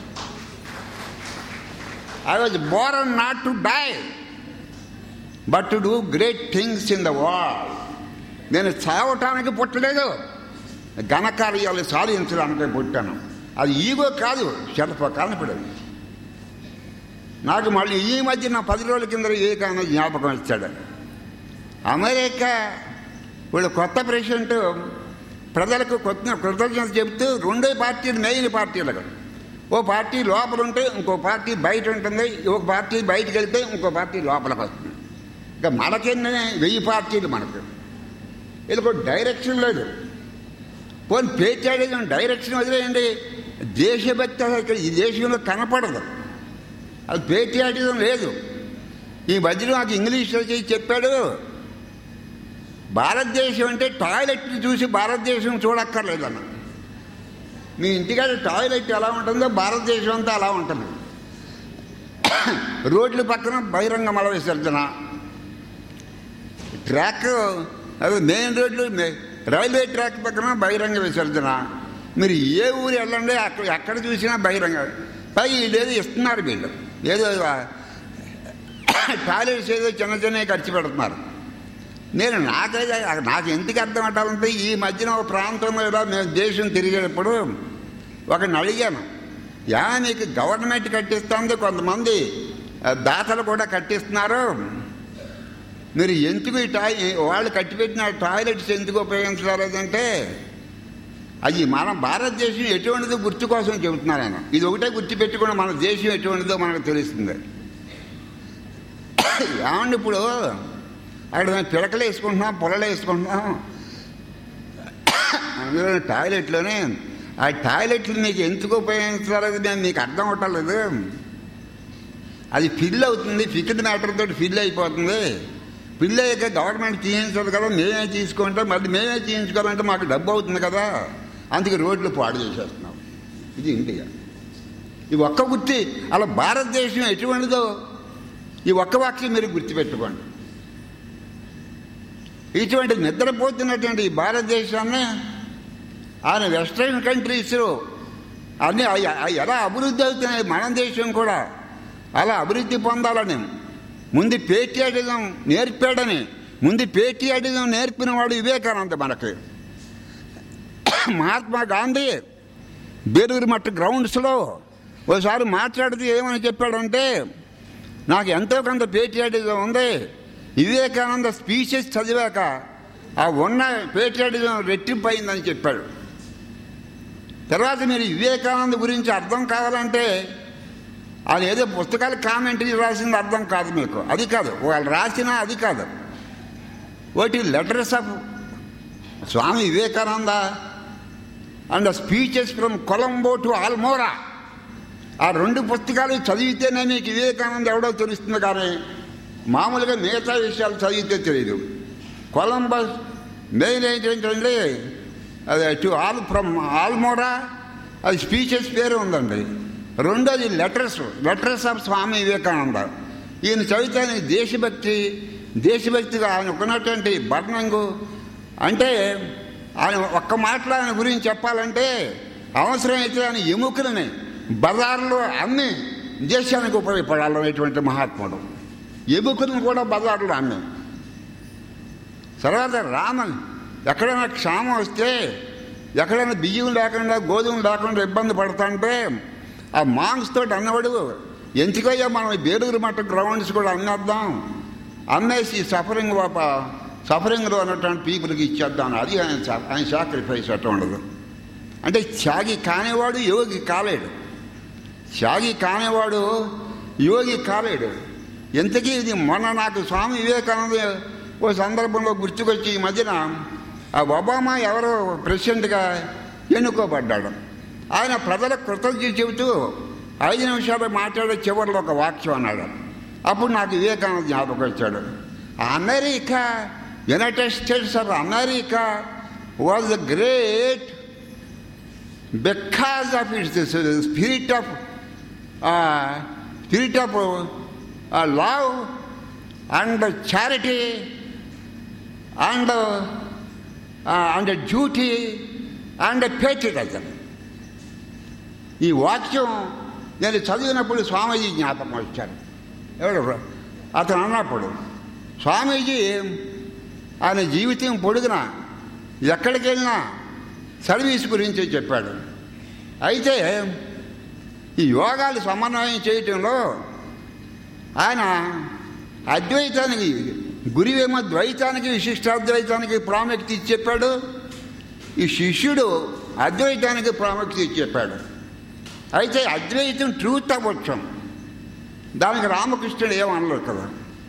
I was born not to die but to do great things in the world. నేను చావటానికి పుట్టలేదు, ఘనకార్యాలు సాధించడానికి పుట్టాను. అది ఈగో కాదు, శరప కనపడదు. నాకు మళ్ళీ ఈ మధ్య నా 10 రోజుల కింద వివేకానంద జ్ఞాపకం ఇచ్చాడు. అమెరికా వీళ్ళు కొత్త ప్రెసిడెంట్ ప్రజలకు కొత్త కృతజ్ఞత చెబుతూ 2 పార్టీలు, మెయిన్ పార్టీలకు, ఓ పార్టీ లోపల ఉంటే ఇంకో పార్టీ బయట ఉంటుంది, ఒక పార్టీ బయటకు వెళ్తే ఇంకో పార్టీ లోపలికి వస్తుంది. ఇంకా మనకెన్నీ 1000 పార్టీలు మనకు. వీళ్ళకు డైరెక్షన్ లేదు. పోనీ పేచాడేది డైరెక్షన్ వదిలేయండి, దేశభక్తి ఇక్కడ ఈ దేశంలో కనపడదు. అది పేట్రియాటిజం లేదు. ఈ మధ్యలో నాకు ఇంగ్లీష్లో చేసి చెప్పాడు, భారతదేశం అంటే టాయిలెట్ని చూసి భారతదేశం చూడక్కర్లేదన్న. మీ ఇంటికాడ టాయిలెట్ ఎలా ఉంటుందో భారతదేశం అంతా అలా ఉంటుంది. రోడ్ల పక్కన బహిరంగ మల విసర్జన, ట్రాక్ అవి మెయిన్ రోడ్లు, రైల్వే ట్రాక్ పక్కన బహిరంగ విసర్జన. మీరు ఏ ఊరు వెళ్ళండి ఎక్కడ చూసినా బహిరంగ. పై ఇదేదో ఇస్తున్నారు వీళ్ళు, ఏదో టాయిలెట్స్ ఏదో చిన్న చిన్నవి ఖర్చు పెడుతున్నారు. నాకు ఎందుకు అర్థం అవ్వాలంటే, ఈ మధ్యన ఒక ప్రాంతంలో మేము దేశం తిరిగేటప్పుడు ఒకరిని అడిగాను, నీకు గవర్నమెంట్ కట్టిస్తుంది, కొంతమంది దాతలు కూడా కట్టిస్తున్నారు, మీరు ఎందుకు వాళ్ళు కట్టిపెట్టిన టాయిలెట్స్ ఎందుకు ఉపయోగించలేదంటే, అది మన భారతదేశం ఎటువంటిదో గుర్తు కోసం చెబుతున్నారు ఆయన. ఇది ఒకటే గుర్తుపెట్టుకుని మన దేశం ఎటువంటిదో మనకు తెలుస్తుంది. ఏమండి ఇప్పుడు అక్కడ మేము పిడకలు వేసుకుంటున్నాం, పొలలు వేసుకుంటున్నాం, అందులో టాయిలెట్లోనే ఆ టాయిలెట్లు మీకు ఎందుకు ఉపయోగించాలి నేను మీకు అర్థం అవటలేదు. అది ఫిల్ అవుతుంది, ఫిక్స్డ్ మ్యాటర్ తోటి ఫిల్ అయిపోతుంది. ఫిల్ అయ్యాక గవర్నమెంట్ తీయించదు కదా, మేమే తీసుకుంటాం, మళ్ళీ మేమే తీయించుకోవాలంటే మాకు డబ్బు అవుతుంది కదా, అందుకే రోడ్లు పాడు చేసేస్తున్నాం. ఇది ఇండియా. ఈ ఒక్క గుర్తి అలా భారతదేశం ఎటువంటిదో ఈ ఒక్క వాక్యం మీరు గుర్తుపెట్టుకోండి. ఇటువంటి నిద్రపోతున్నటువంటి ఈ భారతదేశాన్ని ఆయన వెస్ట్రన్ కంట్రీస్లో అన్నీ ఎలా అభివృద్ధి అవుతున్నాయి, మన దేశం కూడా అలా అభివృద్ధి పొందాలని ముందు పేట్రియాటిజం నేర్పాడని, ముందు పేట్రియాటిజం నేర్పిన వాడు వివేకానంద మనకి. మహాత్మా గాంధీ బేలూరు మట్టు గ్రౌండ్స్లో ఓసారి మాట్లాడుతూ ఏమని చెప్పాడంటే, నాకు ఎంతో కొంత పేట్రియాటిజం ఉంది, వివేకానంద స్పీచెస్ చదివాక ఆ ఉన్న పేట్రియాటిజం రెట్టింపు అయిందని చెప్పాడు. తర్వాత మీరు వివేకానంద గురించి అర్థం కావాలంటే అది ఏదో పుస్తకాలు కామెంటరీ రాసింది అర్థం కాదు మీకు, అది కాదు వాళ్ళు రాసినా అది కాదు. ఒకటి letters of Swami Vivekananda and speeches from Colombo to Almora, ఆ 2 పుస్తకాలు చదివితేనే మీకు వివేకానంద ఎవడో తెలుస్తుంది. కానీ మామూలుగా మిగతా విషయాలు చదివితే తెలియదు. కొలంబస్ మెయిన్ ఏంటంటే అది ఫ్రమ్ ఆల్మోరా, అది స్పీచెస్ పేరు ఉందండి. రెండోది లెటర్స్ ఆఫ్ స్వామి వివేకానంద. ఈయన చదివితే దేశభక్తిగా ఆయన ఉన్నటువంటి బర్ణంగు, అంటే ఆయన ఒక్క మాటలో ఆయన గురించి చెప్పాలంటే అవసరమైతే ఆయన ఎముకలని బజార్లో అమ్మి దేశానికి ఉపయోగపడాలనేటువంటి మహాత్ముడు. ఎముకలను కూడా బజార్లో అమ్మి. తర్వాత ఎక్కడైనా క్షామం వస్తే, ఎక్కడైనా బియ్యం లేకుండా గోధుమలు లేకుండా ఇబ్బంది పడుతుంటే ఆ మాంగ్స్ తోటి అన్నవాడు, ఎందుకయ్యా మనం బేలూరు మట్ట గ్రౌండ్స్ కూడా అమ్మేద్దాం, అమ్మేసి సఫరింగ్లో ఉన్నటువంటి పీపుల్కి ఇచ్చేద్దాం. అది ఆయన సాక్రిఫైస్ అట్లా ఉండదు. అంటే త్యాగి కానివాడు యోగి కాలేడు. త్యాగి కానివాడు యోగి కాలేడు. ఇంతకీ ఇది మొన్న నాకు స్వామి వివేకానంద ఓ సందర్భంలో గుర్తుకొచ్చి ఈ మధ్యన ఆ ఒబామా ఎవరో ప్రెసిడెంట్గా ఎన్నుకోబడ్డాడు. ఆయన ప్రజలకు కృతజ్ఞత చెబుతూ 5 నిమిషాలు మాట్లాడే చివరిలో ఒక వాక్యం అన్నాడు. అప్పుడు నాకు వివేకానంద జ్ఞాపకం వచ్చాడు. America, United States of America was great because of its spirit of love and charity and duty and patriotism. ఈ వాక్యం నేను చదివినప్పుడు స్వామీజీ జ్ఞాపకం వచ్చారు. ఎవరు అతను అన్నప్పుడు స్వామీజీ ఆయన జీవితం పొడుగున ఎక్కడికి వెళ్ళినా సర్వీస్ గురించి చెప్పాడు. అయితే ఈ యోగాలు సమన్వయం చేయటంలో ఆయన అద్వైతానికి, గురువేమో ద్వైతానికి విశిష్టాద్వైతానికి ప్రాముఖ్యత ఇచ్చి చెప్పాడు. ఈ శిష్యుడు అద్వైతానికి ప్రాముఖ్యత ఇచ్చి చెప్పాడు. అయితే అద్వైతం ట్రూత్ అవ్వచ్చు, దానికి రామకృష్ణుడు ఏమనలేదు కదా.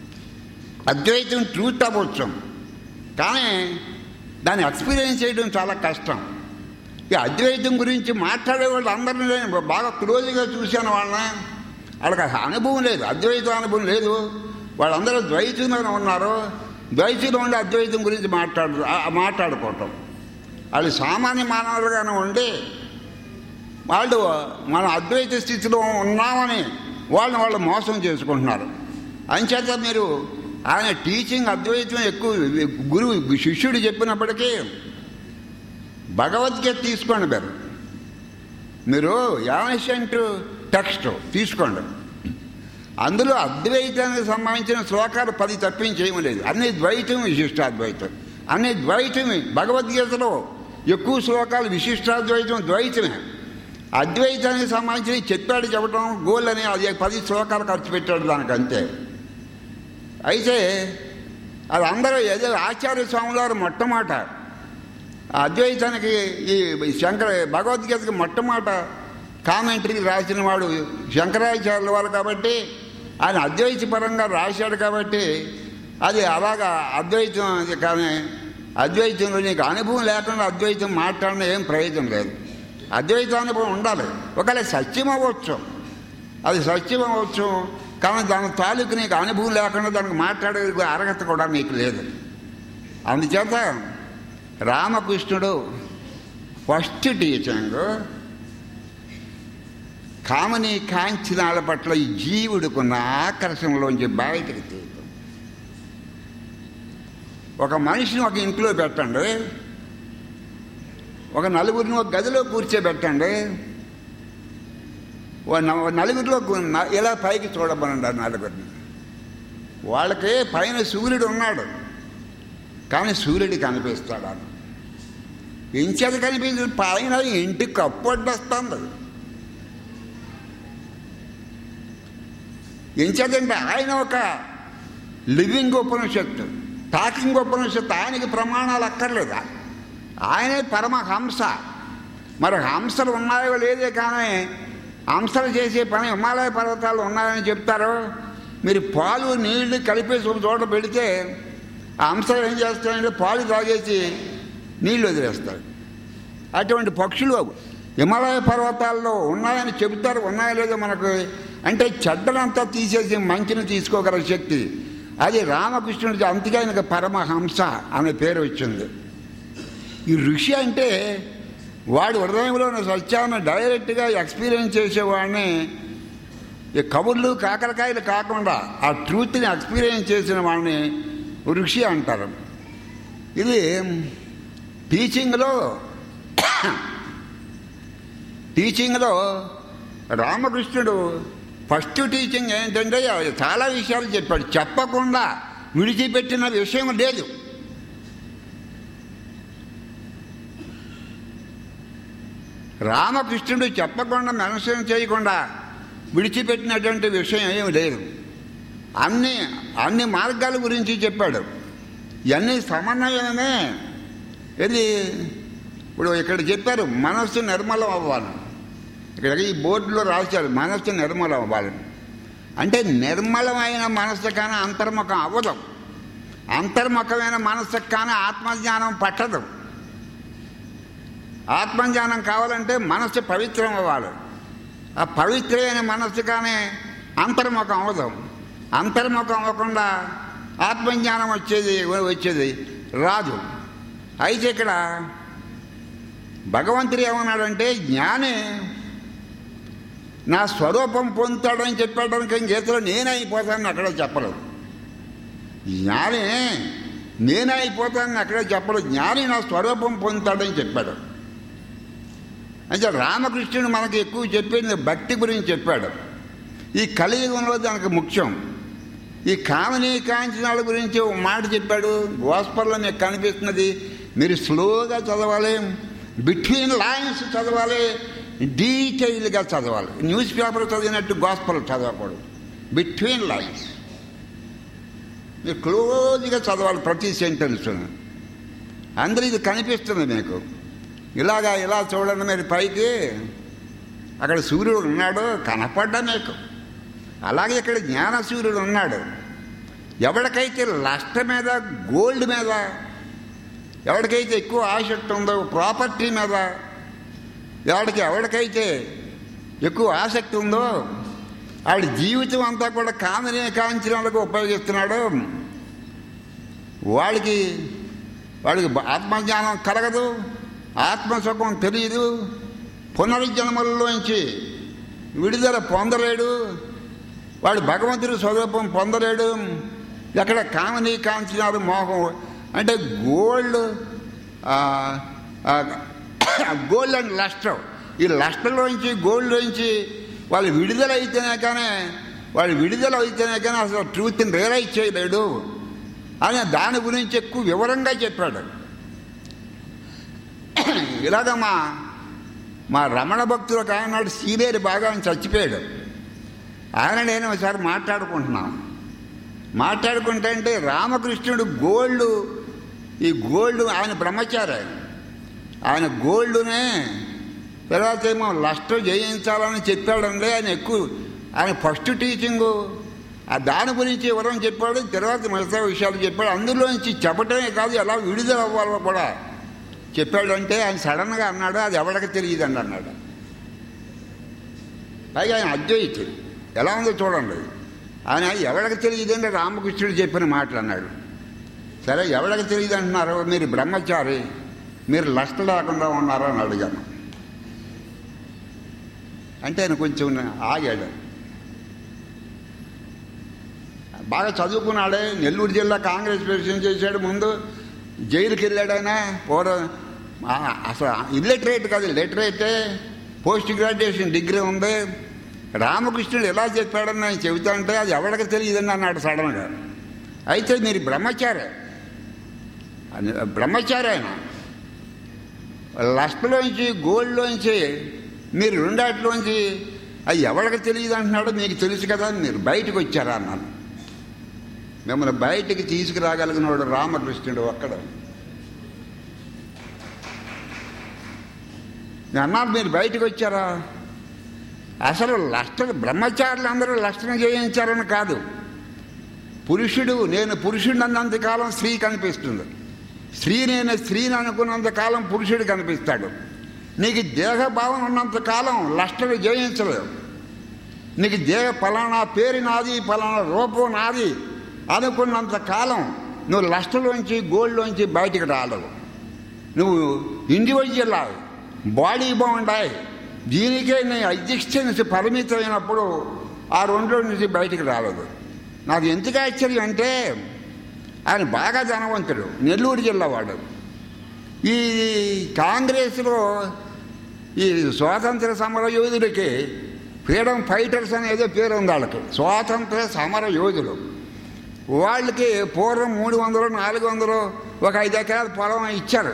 అద్వైతం ట్రూత్ అవ్వచ్చు, కానీ దాన్ని ఎక్స్పీరియన్స్ చేయడం చాలా కష్టం. ఈ అద్వైతం గురించి మాట్లాడే వాళ్ళు అందరినీ నేను బాగా క్లోజ్గా చూశాను. వాళ్ళకి అనుభవం లేదు, అద్వైత అనుభవం లేదు. వాళ్ళందరూ ద్వైతంలోనే ఉన్నారు. ద్వైతంలో ఉండి అద్వైతం గురించి మాట్లాడుకోవటం. వాళ్ళు సామాన్య మానవులుగానే ఉండి వాళ్ళు మన అద్వైత స్థితిలో ఉన్నామని వాళ్ళు మోసం చేసుకుంటున్నారు. అంచేత మీరు ఆయన టీచింగ్ అద్వైతం ఎక్కువ గురువు శిష్యుడు చెప్పినప్పటికీ భగవద్గీత తీసుకోండి. మీరు యాన్షియంట్ టెక్స్ట్ తీసుకోండి. అందులో అద్వైతానికి సంబంధించిన శ్లోకాలు 10 తప్పించేయడం లేదు. అన్ని ద్వైతం, విశిష్టాద్వైతం, అన్ని ద్వైతమే. భగవద్గీతలో ఎక్కువ శ్లోకాలు విశిష్టాద్వైతం, ద్వైతమే. అద్వైతానికి సంబంధించి చెప్పడం గోల్ అని అది 10 శ్లోకాలు ఖర్చు పెట్టాడు దానికి, అంతే. అయితే అది అందరూ ఏదో ఆచార్య స్వాముల వారు మొట్టమొదట అద్వైతానికి ఈ భగవద్గీతకి మొట్టమొదట కామెంటరీ రాసిన వాడు శంకరాచార్యుల వారు కాబట్టి ఆయన అద్వైత పరంగా రాశాడు కాబట్టి అది అలాగా అద్వైతం. కానీ అద్వైతంలో నీకు అనుభవం లేకుండా అద్వైతం మాట్లాడిన ఏం ప్రయోజనం లేదు. అద్వైత అనుభవం ఉండాలి. ఒకవేళ సత్యం అవ్వచ్చు, అది సత్యం అవ్వచ్చు, కానీ దాని తాలూకు నీకు అనుభవం లేకుండా దానికి మాట్లాడే అర్హత కూడా నీకు లేదు. అందుచేత రామకృష్ణుడు ఫస్ట్ టీచింగ్ కామని కాంచనాల పట్ల ఈ జీవుడికున్న ఆకర్షణలోంచి బయటకు తీయటం. ఒక మనిషిని ఒక ఇంట్లో పెట్టండి, ఒక నలుగురిని ఒక గదిలో కూర్చోబెట్టండి, నలుగురిలో ఇలా పైకి చూడమనండి. నలుగురిని వాళ్ళకి పైన సూర్యుడు ఉన్నాడు, కానీ సూర్యుడు కనిపిస్తాడు. ఇంచేది కనిపించదు, పైన ఇంటికి కప్పొడ్డొస్తుంది. ఎంచేదంటే ఆయన ఒక లివింగ్ ఉపనిషత్తు, టాకింగ్ ఉపనిషత్తు. ఆయనకి ప్రమాణాలు అక్కర్లేదు, ఆయనే పరమహంస. మరి హంసలు ఉన్నాయో లేదే, కానీ హంసలు చేసే పని హిమాలయ పర్వతాలు ఉన్నాయని చెప్తారు. మీరు పాలు నీళ్లు కలిపేసి ఒక చోట పెడితే ఆ హంసలు ఏం చేస్తాయంటే పాలు తాగేసి నీళ్ళు వదిలేస్తాయి. అటువంటి పక్షులు హిమాలయ పర్వతాల్లో ఉన్నాయని చెబుతారు. ఉన్నాయో లేదో మనకు అంటే చెడ్డలంతా తీసేసి మంచిని తీసుకోగల శక్తి అది రామకృష్ణుడికి, అందుకే ఆయనకు పరమహంస అనే పేరు వచ్చింది. ఈ ఋషి అంటే వాడి హృదయంలో ఉన్న సత్యాన్ని డైరెక్ట్గా ఎక్స్పీరియన్స్ చేసేవాడిని, ఈ కబుర్లు కాకరకాయలు కాకుండా ఆ ట్రూత్ని ఎక్స్పీరియన్స్ చేసిన వాడిని ఋషి అంటారు. ఇది టీచింగ్లో రామకృష్ణుడు ఫస్ట్ టీచింగ్ ఏంటంటే చాలా విషయాలు చెప్పాడు. చెప్పకుండా విడిచిపెట్టిన విషయం లేదు. రామకృష్ణుడు చెప్పకుండా మెన్షన్ చేయకుండా విడిచిపెట్టినటువంటి విషయం ఏమి లేదు. అన్ని మార్గాల గురించి చెప్పాడు. ఇవన్నీ సమన్వయమే. ఇది ఇప్పుడు ఇక్కడ చెప్పారు మనస్సు నిర్మలం అవ్వాలి. ఇక్కడ ఈ బోర్డులో రాశారు మనస్సు నిర్మలం అవ్వాలి. అంటే నిర్మలమైన మనస్సు కానీ అంతర్ముఖం అవ్వదు. అంతర్ముఖమైన మనస్సుకు కానీ ఆత్మజ్ఞానం పట్టదు. ఆత్మజ్ఞానం కావాలంటే మనస్సు పవిత్రం అవ్వాలి. ఆ పవిత్రమైన మనస్సు కానీ అంతర్ముఖం అవ్వదు. అంతర్ముఖం అవ్వకుండా ఆత్మజ్ఞానం వచ్చేది రాదు. అయితే ఇక్కడ భగవంతుడు ఏమన్నాడంటే జ్ఞాని నా స్వరూపం పొందుతాడని చెప్పడానికి గీతలో నేనైపోతానని అక్కడ చెప్పలేదు. జ్ఞాని నేనైపోతానని అక్కడే చెప్పలేదు. జ్ఞాని నా స్వరూపం పొందుతాడని చెప్పాడు. అంటే రామకృష్ణుడు మనకి ఎక్కువ చెప్పింది భక్తి గురించి చెప్పాడు. ఈ కలియుగంలో దానికి ముఖ్యం. ఈ కామనీ కాంచనాల గురించి ఒక మాట చెప్పాడు. గోస్పర్లో మీకు కనిపిస్తున్నది. మీరు స్లోగా చదవాలి, బిట్వీన్ లైన్స్ చదవాలి, డీటెయిల్గా చదవాలి. న్యూస్ పేపర్ చదివినట్టు గోస్పర్లు చదవకూడదు. బిట్వీన్ లైన్స్ మీరు క్లోజ్గా చదవాలి ప్రతి సెంటెన్స్. అందరూ ఇది కనిపిస్తుంది మీకు. ఇలా చూడండి మీరు పైకి. అక్కడ సూర్యుడు ఉన్నాడు కనపడ్డా మీకు. అలాగే ఇక్కడ జ్ఞాన సూర్యుడు ఉన్నాడు. ఎవరికైతే లస్ట్ మీద, గోల్డ్ మీద ఎవరికైతే ఎక్కువ ఆసక్తి ఉందో, ప్రాపర్టీ మీద ఎవరికైతే ఎక్కువ ఆసక్తి ఉందో వాడి జీవితం అంతా కూడా కామనీ కాంచనాలకు ఉపయోగిస్తున్నాడు. వాడికి ఆత్మజ్ఞానం కలగదు, ఆత్మసుఖం తెలియదు, పునర్జన్మల్లోంచి విడుదల పొందలేడు, వాడు భగవంతుడి స్వరూపం పొందలేడు. ఎక్కడ కామనీ కాంచనాలు మోహం అంటే గోల్డ్ అండ్ లస్టర్. ఈ లస్టర్లోంచి గోల్డ్లోంచి వాళ్ళు విడుదల అయితేనే కానీ అసలు ట్రూత్ని రియలైజ్ చేయలేడు అని దాని గురించి ఎక్కువ వివరంగా చెప్పాడు. ఇలాగ మా రమణ భక్తులు ఒక ఆయనాడు సీనియర్ బాగా చచ్చిపోయాడు. ఆయన నేను ఒకసారి మాట్లాడుకుంటే అంటే రామకృష్ణుడు ఈ గోల్డ్ ఆయన బ్రహ్మచారి. ఆయన గోల్డ్నే తర్వాత ఏమో లస్టర్ జయించాలని చెప్పాడండి. ఆయన ఫస్ట్ టీచింగు దాని గురించి వివరం చెప్పాడు. తర్వాత మిగతా విషయాలు చెప్పాడు. అందులోంచి చెప్పటమే కాదు ఎలా విడుదల అవ్వాలో కూడా చెప్పాడంటే ఆయన సడన్గా అన్నాడు అది ఎవరికి తెలియదండి అన్నాడు. పైగా ఆయన అద్వైతుడు. ఎలా ఉందో చూడండి. ఆయన ఎవరికి తెలియదండి రామకృష్ణుడు చెప్పిన మాటలు అన్నాడు. సరే ఎవరికి తెలియదు అంటున్నారు, మీరు బ్రహ్మచారి, మీరు లస్ట్ లేకుండా ఉన్నారో అని అడిగాను. అంటే ఆయన కొంచెం ఆగాడు. బాగా చదువుకున్నాడే. నెల్లూరు జిల్లా కాంగ్రెస్ ప్రెసిడెంట్ చేశాడు. ముందు జైలుకి వెళ్ళాడు ఆయన. అసలు ఇల్లిటరేట్ కాదు, లిటరేటే. పోస్ట్ గ్రాడ్యుయేషన్ డిగ్రీ ఉంది. రామకృష్ణుడు ఎలా చెప్పాడని నేను చెబుతా అంటే అది ఎవరికి తెలియదని అన్నాడు సడన్గా. అయితే మీరు బ్రహ్మచారి ఆయన. లస్ట్లోంచి గోల్డ్లోంచి మీరు రెండాటిలోంచి అది ఎవరికి తెలియదు అంటున్నాడో మీకు తెలుసు కదా, మీరు బయటకు వచ్చారా అన్నాను. మిమ్మల్ని బయటికి తీసుకురాగలిగినవాడు రామకృష్ణుడు ఒక్కడ. నేను అన్నాను మీరు బయటకు వచ్చారా. అసలు బ్రహ్మచారులు అందరూ లక్షణం చేయించారని కాదు. నేను పురుషుడు అన్నంతకాలం స్త్రీ కనిపిస్తుంది, నేను స్త్రీని అనుకున్నంతకాలం పురుషుడు కనిపిస్తాడు. నీకు దేహభావం ఉన్నంతకాలం లక్షలు జయించలేవు. నీకు పలానా పేరు నాది, పలానా రూపం నాది అనుకున్నంత కాలం నువ్వు లస్టలోంచి గోల్డ్లోంచి బయటికి రాలేవు. నువ్వు ఇండివిజువల్ బాడీ బాగుండాయి, దీనికే నీ ఎగ్జిస్టెన్స్ పరిమితమైనప్పుడు ఆ రెండో నుంచి బయటికి రాలేదు. నాకు ఎందుకు ఆశ్చర్యం అంటే ఆయన బాగా ధనవంతుడు, నెల్లూరు జిల్లా వాడు. ఈ కాంగ్రెస్లో ఈ స్వాతంత్ర సమర యోధులకి ఫ్రీడమ్ ఫైటర్స్ అనేదో పేరు ఉంది వాళ్ళకి, స్వాతంత్ర సమర యోధులు. వాళ్ళకి పూర్వం 300, 400 ఒక 5 ఎకరాల పొలం ఇచ్చారు.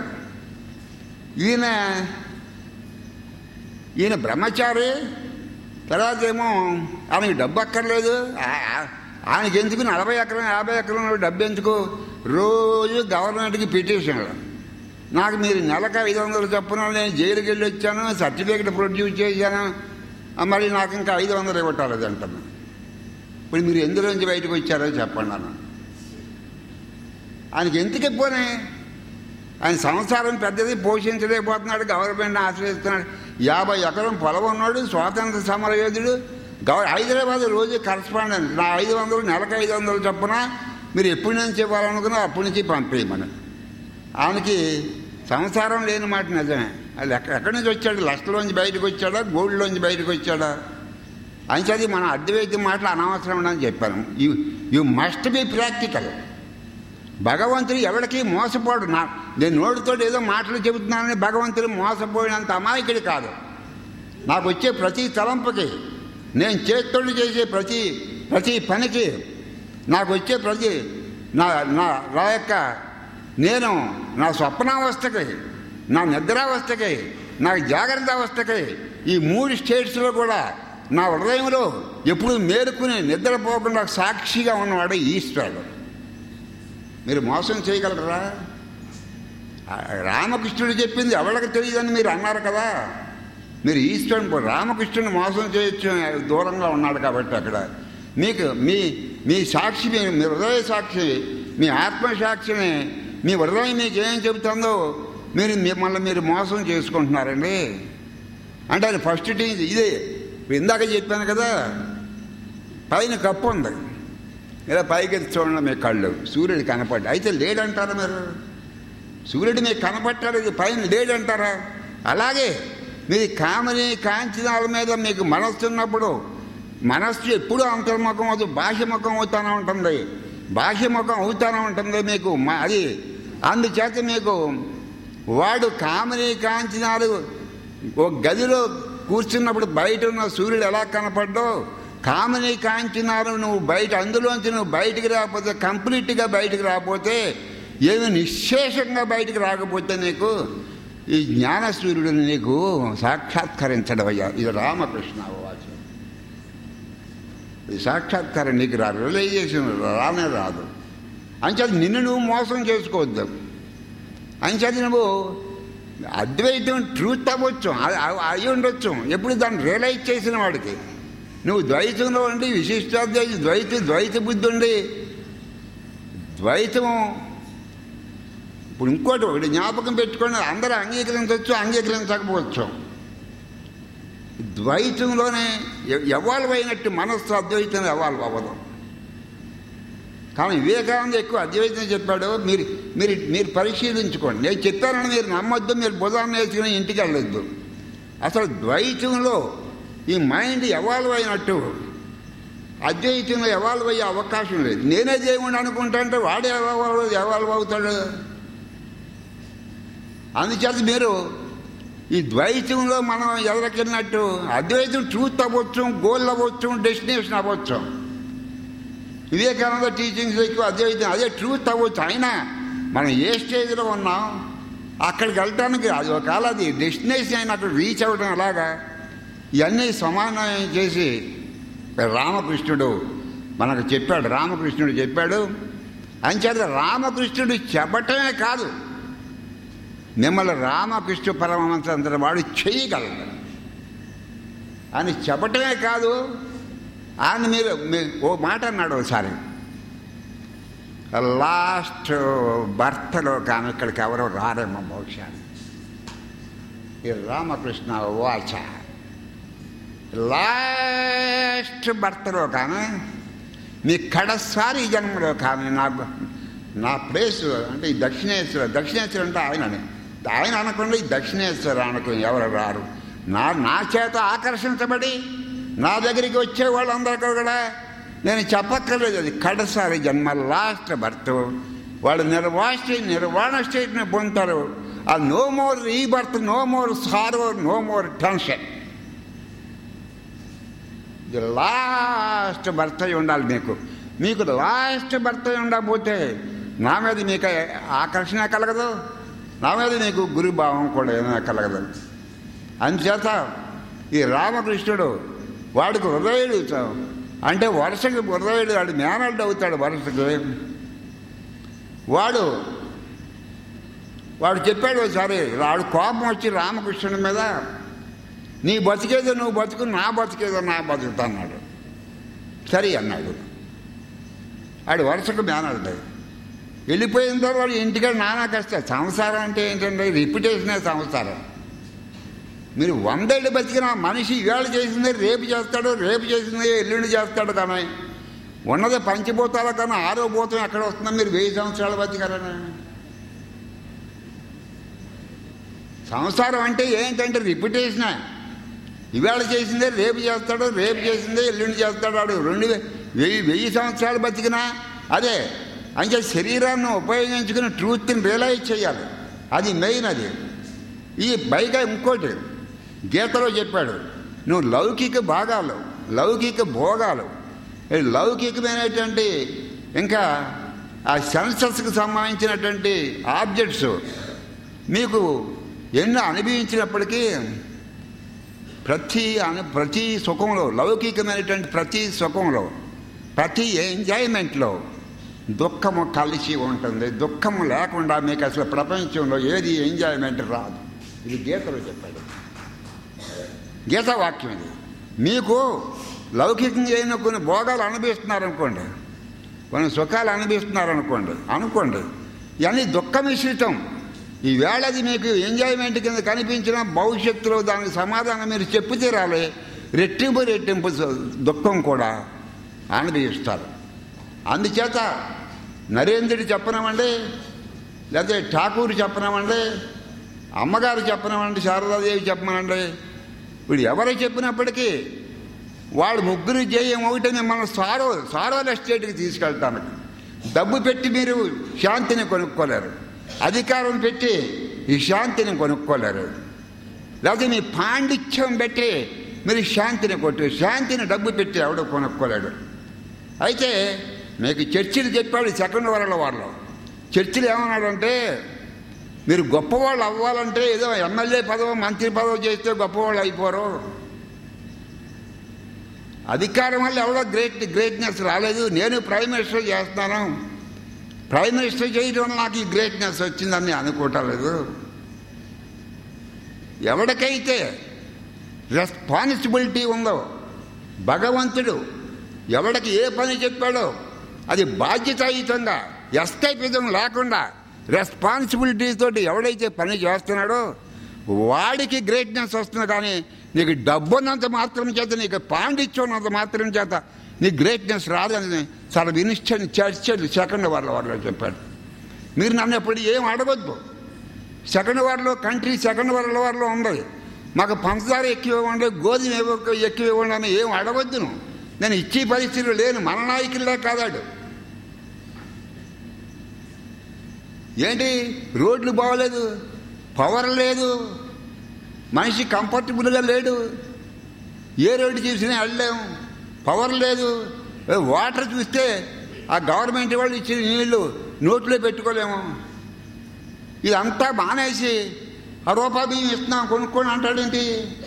ఈయన బ్రహ్మచారి. తర్వాత ఏమో ఆయనకి డబ్బు అక్కర్లేదు. ఆయనకి ఎందుకు 40 ఎకరం 50 ఎకరం డబ్బు ఎందుకు? రోజు గవర్నమెంట్కి పిటిషన్లు, నాకు మీరు నెలకు 500 చొప్పున నేను జైలుకి వెళ్ళి వచ్చాను, సర్టిఫికేట్ ప్రొడ్యూస్ చేశాను, మరి నాకు ఇంకా 500 ఇవ్వటాలేదు అంటాను. ఇప్పుడు మీరు ఎందులోంచి బయటకు వచ్చారో చెప్పండి అన్న. ఆయనకి ఎందుకు పోనీ? ఆయన సంసారం పెద్దది, పోషించలేకపోతున్నాడు, గవర్నమెంట్ని ఆశ్రయిస్తున్నాడు. 50 ఎకరం పొలం ఉన్నాడు, స్వాతంత్ర సమరయోధుడు. హైదరాబాద్ రోజు కరస్పాండెంట్, నా 500 నెలకు 500 చొప్పున మీరు ఎప్పటి నుంచి ఇవ్వాలనుకున్నా అప్పటి నుంచి పంపేయమని. ఆయనకి సంసారం లేని మాట నిజమే. అది ఎక్కడి నుంచి వచ్చాడు? లక్షలోంచి బయటకు వచ్చాడా, గోల్డ్లోంచి బయటకు వచ్చాడా? అంచేది మన అద్వైతం మాటలు అనవసరం అని చెప్పాను. You must be practical. భగవంతుడు ఎవరికి మోసపోడు. నేను నోటితో ఏదో మాటలు చెబుతున్నానని భగవంతుడు మోసపోయినంత అమాయకుడు కాదు. నాకు వచ్చే ప్రతి తలంపుకి, నేను చేత్తోళ్ళు చేసే ప్రతి పనికి, నాకు వచ్చే ప్రతి నా యొక్క నేను నా స్వప్నావస్థకి, నా నిద్రావస్థకి, నా జాగ్రత్త అవస్థకి, ఈ 3 స్టేట్స్లో కూడా నా హృదయంలో ఎప్పుడు మేలుకుని నిద్రపోకుండా సాక్షిగా ఉన్నవాడు ఈశ్వరుడు. మీరు మోసం చేయగలరా? రామకృష్ణుడు చెప్పింది ఎవరికి తెలియదని మీరు అన్నారు కదా. మీరు ఈశ్వరుడు రామకృష్ణుని మోసం చేయొచ్చు, దూరంగా ఉన్నాడు కాబట్టి అక్కడ మీకు మీ సాక్షి, మీ హృదయ సాక్షి, మీ ఆత్మసాక్షిని, మీ హృదయం మీకు ఏం చెబుతుందో మిమ్మల్ని మీరు మోసం చేసుకుంటున్నారండి. అంటే అది ఫస్ట్ ఇదే. ఇందాక చెప్పాను కదా, పైన కప్పు ఉంది, ఇలా పైకి చూడండి మీ కళ్ళు, సూర్యుడు కనపడ్డా. అయితే లేడంటారా మీరు? సూర్యుడు మీకు కనపట్టాడు, ఇది పైన లేడంటారా? అలాగే మీరు కామని కాంచనాల మీద మీకు మనస్సు ఉన్నప్పుడు, మనస్సు ఎప్పుడూ అంతర్ముఖం అవుతుంది, బాహ్యముఖం అవుతానే ఉంటుంది, బాహ్యముఖం అవుతానే ఉంటుంది మీకు. అది అందుచేత మీకు వాడు కామని కాంచనాలు ఒక గదిలో కూర్చున్నప్పుడు బయట ఉన్న సూర్యుడు ఎలా కనపడ్డో, కామని కాంచనాలు నువ్వు బయట, అందులోంచి నువ్వు బయటికి రాకపోతే, కంప్లీట్గా బయటికి రాకపోతే, ఏమి నిశ్శేషంగా బయటికి రాకపోతే నీకు ఈ జ్ఞాన సూర్యుడిని నీకు సాక్షాత్కరించడం అయ్యా. ఇది రామకృష్ణ వాచం. ఈ సాక్షాత్కారం నీకు రాదు, రియలైజేషన్ రానే రాదు. అంచేది నిన్ను నువ్వు మోసం చేసుకోవద్దు. అంచేది నువ్వు అద్వైతం ట్రూత్ అవ్వచ్చు, అయి ఉండొచ్చు ఎప్పుడు దాన్ని రియలైజ్ చేసిన వాడికి. నువ్వు ద్వైతంలో ఉండి విశిష్టాద్వైత ద్వైత బుద్ధి ఉండి ద్వైతం. ఇప్పుడు ఇంకోటి ఒకటి జ్ఞాపకం పెట్టుకొని, అందరూ అంగీకరించవచ్చు, అంగీకరించకపోవచ్చు. ద్వైతంలోనే ఎవాల్వ్ అయినట్టు మనస్సు అద్వైతం ఎవాల్వ్ అవ్వదు. కానీ వివేకానంద ఎక్కువ అద్వైతం చెప్పాడు. మీరు పరిశీలించుకోండి. నేను చెప్పానని మీరు నమ్మొద్దు, మీరు బుధాన్ని వేసుకుని ఇంటికి వెళ్ళొద్దు. అసలు ద్వైతంలో ఈ మైండ్ ఎవాల్వ్ అయినట్టు అద్వైతంలో ఎవాల్వ్ అయ్యే అవకాశం లేదు. నేనే దేవుణ్ణి అనుకుంటా అంటే వాడే ఎవాల్వ్ అవుతాడు. అందుచేత మీరు ఈ ద్వైతంలో మనం ఎదరకెళ్ళినట్టు అద్వైతం ట్రూత్ అవ్వచ్చు, గోల్ అవ్వచ్చు, డెస్టినేషన్ అవ్వచ్చు. వివేకానంద టీచింగ్స్ ఎక్కువ అద్వైతం అదే ట్రూత్ అవ్వచ్చు. అయినా మనం ఏ స్టేజ్లో ఉన్నాం అక్కడికి వెళ్ళటానికి అది ఒకవేళ అది డెస్టినేషన్ అయినా అక్కడ రీచ్ అవ్వడం ఎలాగా, ఇవన్నీ సమానం చేసి రామకృష్ణుడు మనకు చెప్పాడు. రామకృష్ణుడు చెప్పాడు. అంచేత రామకృష్ణుడు చెప్పటమే కాదు, మిమ్మల్ని రామకృష్ణ పరమహంస అంతటి వాడు చేయగలడు అని చెప్పటమే కాదు. ఆయన మీరు ఓ మాట అన్నాడు ఒకసారి, లాస్ట్ బర్త్లో కానీ ఇక్కడికి ఎవరో రారేమో బహుశా. ఈ రామకృష్ణ వాచ లాస్ట్ బర్త్లో కానీ మీ కడసారి జన్మలో కానీ నా ప్లేస్ అంటే ఈ దక్షిణేశ్వర అంటే ఆయన అనకుండా ఈ దక్షిణేశ్వర అనుకుని ఎవరు రారు. నా చేత ఆకర్షించబడి నా దగ్గరికి వచ్చే వాళ్ళందరికీ కూడా నేను చెప్పక్కర్లేదు, అది కడసారి జన్మ, లాస్ట్ బర్త్. వాళ్ళు నిర్వాణ స్టేట్ని పొందుతారు. ఆ no more rebirth, no more sorrow, no more tension. ఇది లాస్ట్ బర్త్ అయి ఉండాలి మీకు లాస్ట్ బర్త్ అయి ఉండకపోతే నా మీద మీకు ఆకర్షణ కలగదు, నా మీద నీకు గురుభావం కూడా ఏమైనా కలగదు. అందుచేత ఈ రామకృష్ణుడు వాడికి హృదయుడు అంటే వరుసకి హృదయుడు, వాడు మేనల్డ్ అవుతాడు వరుసకి. వాడు చెప్పాడు ఒకసారి, వాడు కోపం వచ్చి రామకృష్ణుడి మీద, నీ బతికేదో నువ్వు బతుకు, నా బతికేదో నా బతుకుతా అన్నాడు. సరే అన్నాడు. వాడు వరుసకు మేనల్డ్ వెళ్ళిపోయిన తర్వాత వాడు ఇంటికాడ నానా కష్టం. సంసారం అంటే ఏంటంటే రిప్యుటేషనే సంసారం. మీరు 100 ఏళ్ళు బతికిన మనిషి ఇవాళ చేసిందే రేపు చేస్తాడు, రేపు చేసిందే ఎల్లుండి చేస్తాడు. కానీ ఉన్నది పంచిపోతారా, కానీ 6వ భూతం ఎక్కడ వస్తుందో మీరు 1000 సంవత్సరాలు బతికారని. సంసారం అంటే ఏంటంటే రిప్యుటేషనే. ఇవాళ చేసిందే రేపు చేస్తాడు, రేపు చేసిందే ఎల్లుండి చేస్తాడు. వాడు 1000 సంవత్సరాలు బతికినా అదే. అంటే శరీరాన్ని ఉపయోగించుకుని ట్రూత్ని రియలైజ్ చేయాలి, అది మెయిన్. అది ఈ పైగా ఇంకోటి గీతలో చెప్పాడు, నువ్వు లౌకిక భాగాలు, లౌకిక భోగాలు, లౌకికమైనటువంటి ఇంకా ఆ సెన్సస్కి సంబంధించినటువంటి ఆబ్జెక్ట్స్ మీకు ఎన్నో అనుభవించినప్పటికీ ప్రతి సుఖంలో, లౌకికమైనటువంటి ప్రతి సుఖంలో, ప్రతి ఎంజాయ్మెంట్లో దుఃఖము కలిసి ఉంటుంది. దుఃఖము లేకుండా మీకు అసలు ప్రపంచంలో ఏది ఎంజాయ్మెంట్ రాదు. ఇది గీతలో చెప్పాడు, గీత వాక్యం. ఇది మీకు లౌకికంగా అయిన కొన్ని భోగాలు అనుభవిస్తున్నారనుకోండి, కొన్ని సుఖాలు అనుకోండి, ఇవన్నీ దుఃఖ మిశ్రితం. ఈవేళ అది మీకు ఎంజాయ్మెంట్ కింద కనిపించిన భవిష్యత్తులో దానికి సమాధానం మీరు చెప్పు తీరాలి. రెట్టింపు దుఃఖం కూడా అనుభవిస్తారు. అందుచేత నరేంద్రుడు చెప్పనమండి, లేకపోతే ఠాకూర్ చెప్పనమండి, అమ్మగారు చెప్పనమండి, శారదాదేవి చెప్పమనండి, ఇప్పుడు ఎవరు చెప్పినప్పటికీ వాళ్ళు ముగ్గురు జయం ఒకటి మిమ్మల్ని సారోల స్టేట్కి తీసుకెళ్తాను. డబ్బు పెట్టి మీరు శాంతిని కొనుక్కోలేరు, అధికారం పెట్టి ఈ శాంతిని కొనుక్కోలేరు, లేకపోతే మీ పాండిత్యం పెట్టి మీరు శాంతిని డబ్బు పెట్టి ఎవడో కొనుక్కోలేడు. అయితే మీకు చర్చిలు చెప్పాడు సెకండ్ వారిలో. చర్చిలు ఏమన్నాడంటే, మీరు గొప్పవాళ్ళు అవ్వాలంటే ఏదో ఎమ్మెల్యే పదవి, మంత్రి పదవి చేస్తే గొప్పవాళ్ళు అయిపోరు. అధికారం వల్ల ఎవడో గ్రేట్నెస్ రాలేదు. నేను ప్రైమ్ మినిస్టర్ చేస్తున్నాను, ప్రైమ్ మినిస్టర్ చేయడం వల్ల నాకు ఈ గ్రేట్నెస్ వచ్చిందని అనుకోవటలేదు. ఎవరికైతే రెస్పాన్సిబిలిటీ ఉందో, భగవంతుడు ఎవడికి ఏ పని చెప్పాడో అది బాధ్యతాయుతంగా, ఎస్కేపిజం లేకుండా రెస్పాన్సిబిలిటీ తోటి ఎవడైతే పని చేస్తున్నాడో వాడికి గ్రేట్నెస్ వస్తుంది. కానీ నీకు డబ్బున్నంత మాత్రం చేత, నీకు పాండిత్యం ఉన్నంత మాత్రం చేత నీ గ్రేట్నెస్ రాదని చాలా వినిశ్చయం చర్చలు సెకండ్ వారిలో చెప్పాడు. మీరు నన్ను ఎప్పుడు ఏం అడగొద్దు. సెకండ్ వారిలో కంట్రీ సెకండ్ వారిలో ఉంది, మాకు పంచదార ఎక్కువ ఇవ్వండి, గోధుమ ఎక్కువ ఇవ్వండి అని ఏం అడగొద్దును. నేను ఇచ్చే పరిస్థితులు లేను. మన నాయకుల్లా కాదాడు. ఏంటి రోడ్లు బాగోలేదు, పవర్ లేదు, మనిషి కంఫర్టబుల్గా లేడు, ఏ రోడ్డు చూసినా వెళ్ళలేము, పవర్ లేదు, వాటర్ చూస్తే ఆ గవర్నమెంట్ వాళ్ళు ఇచ్చిన నీళ్లు నోట్లో పెట్టుకోలేము. ఇదంతా మానేసి రూపాయి బియ్యం ఇస్తున్నాం కొనుక్కొని అంటాడేంటి?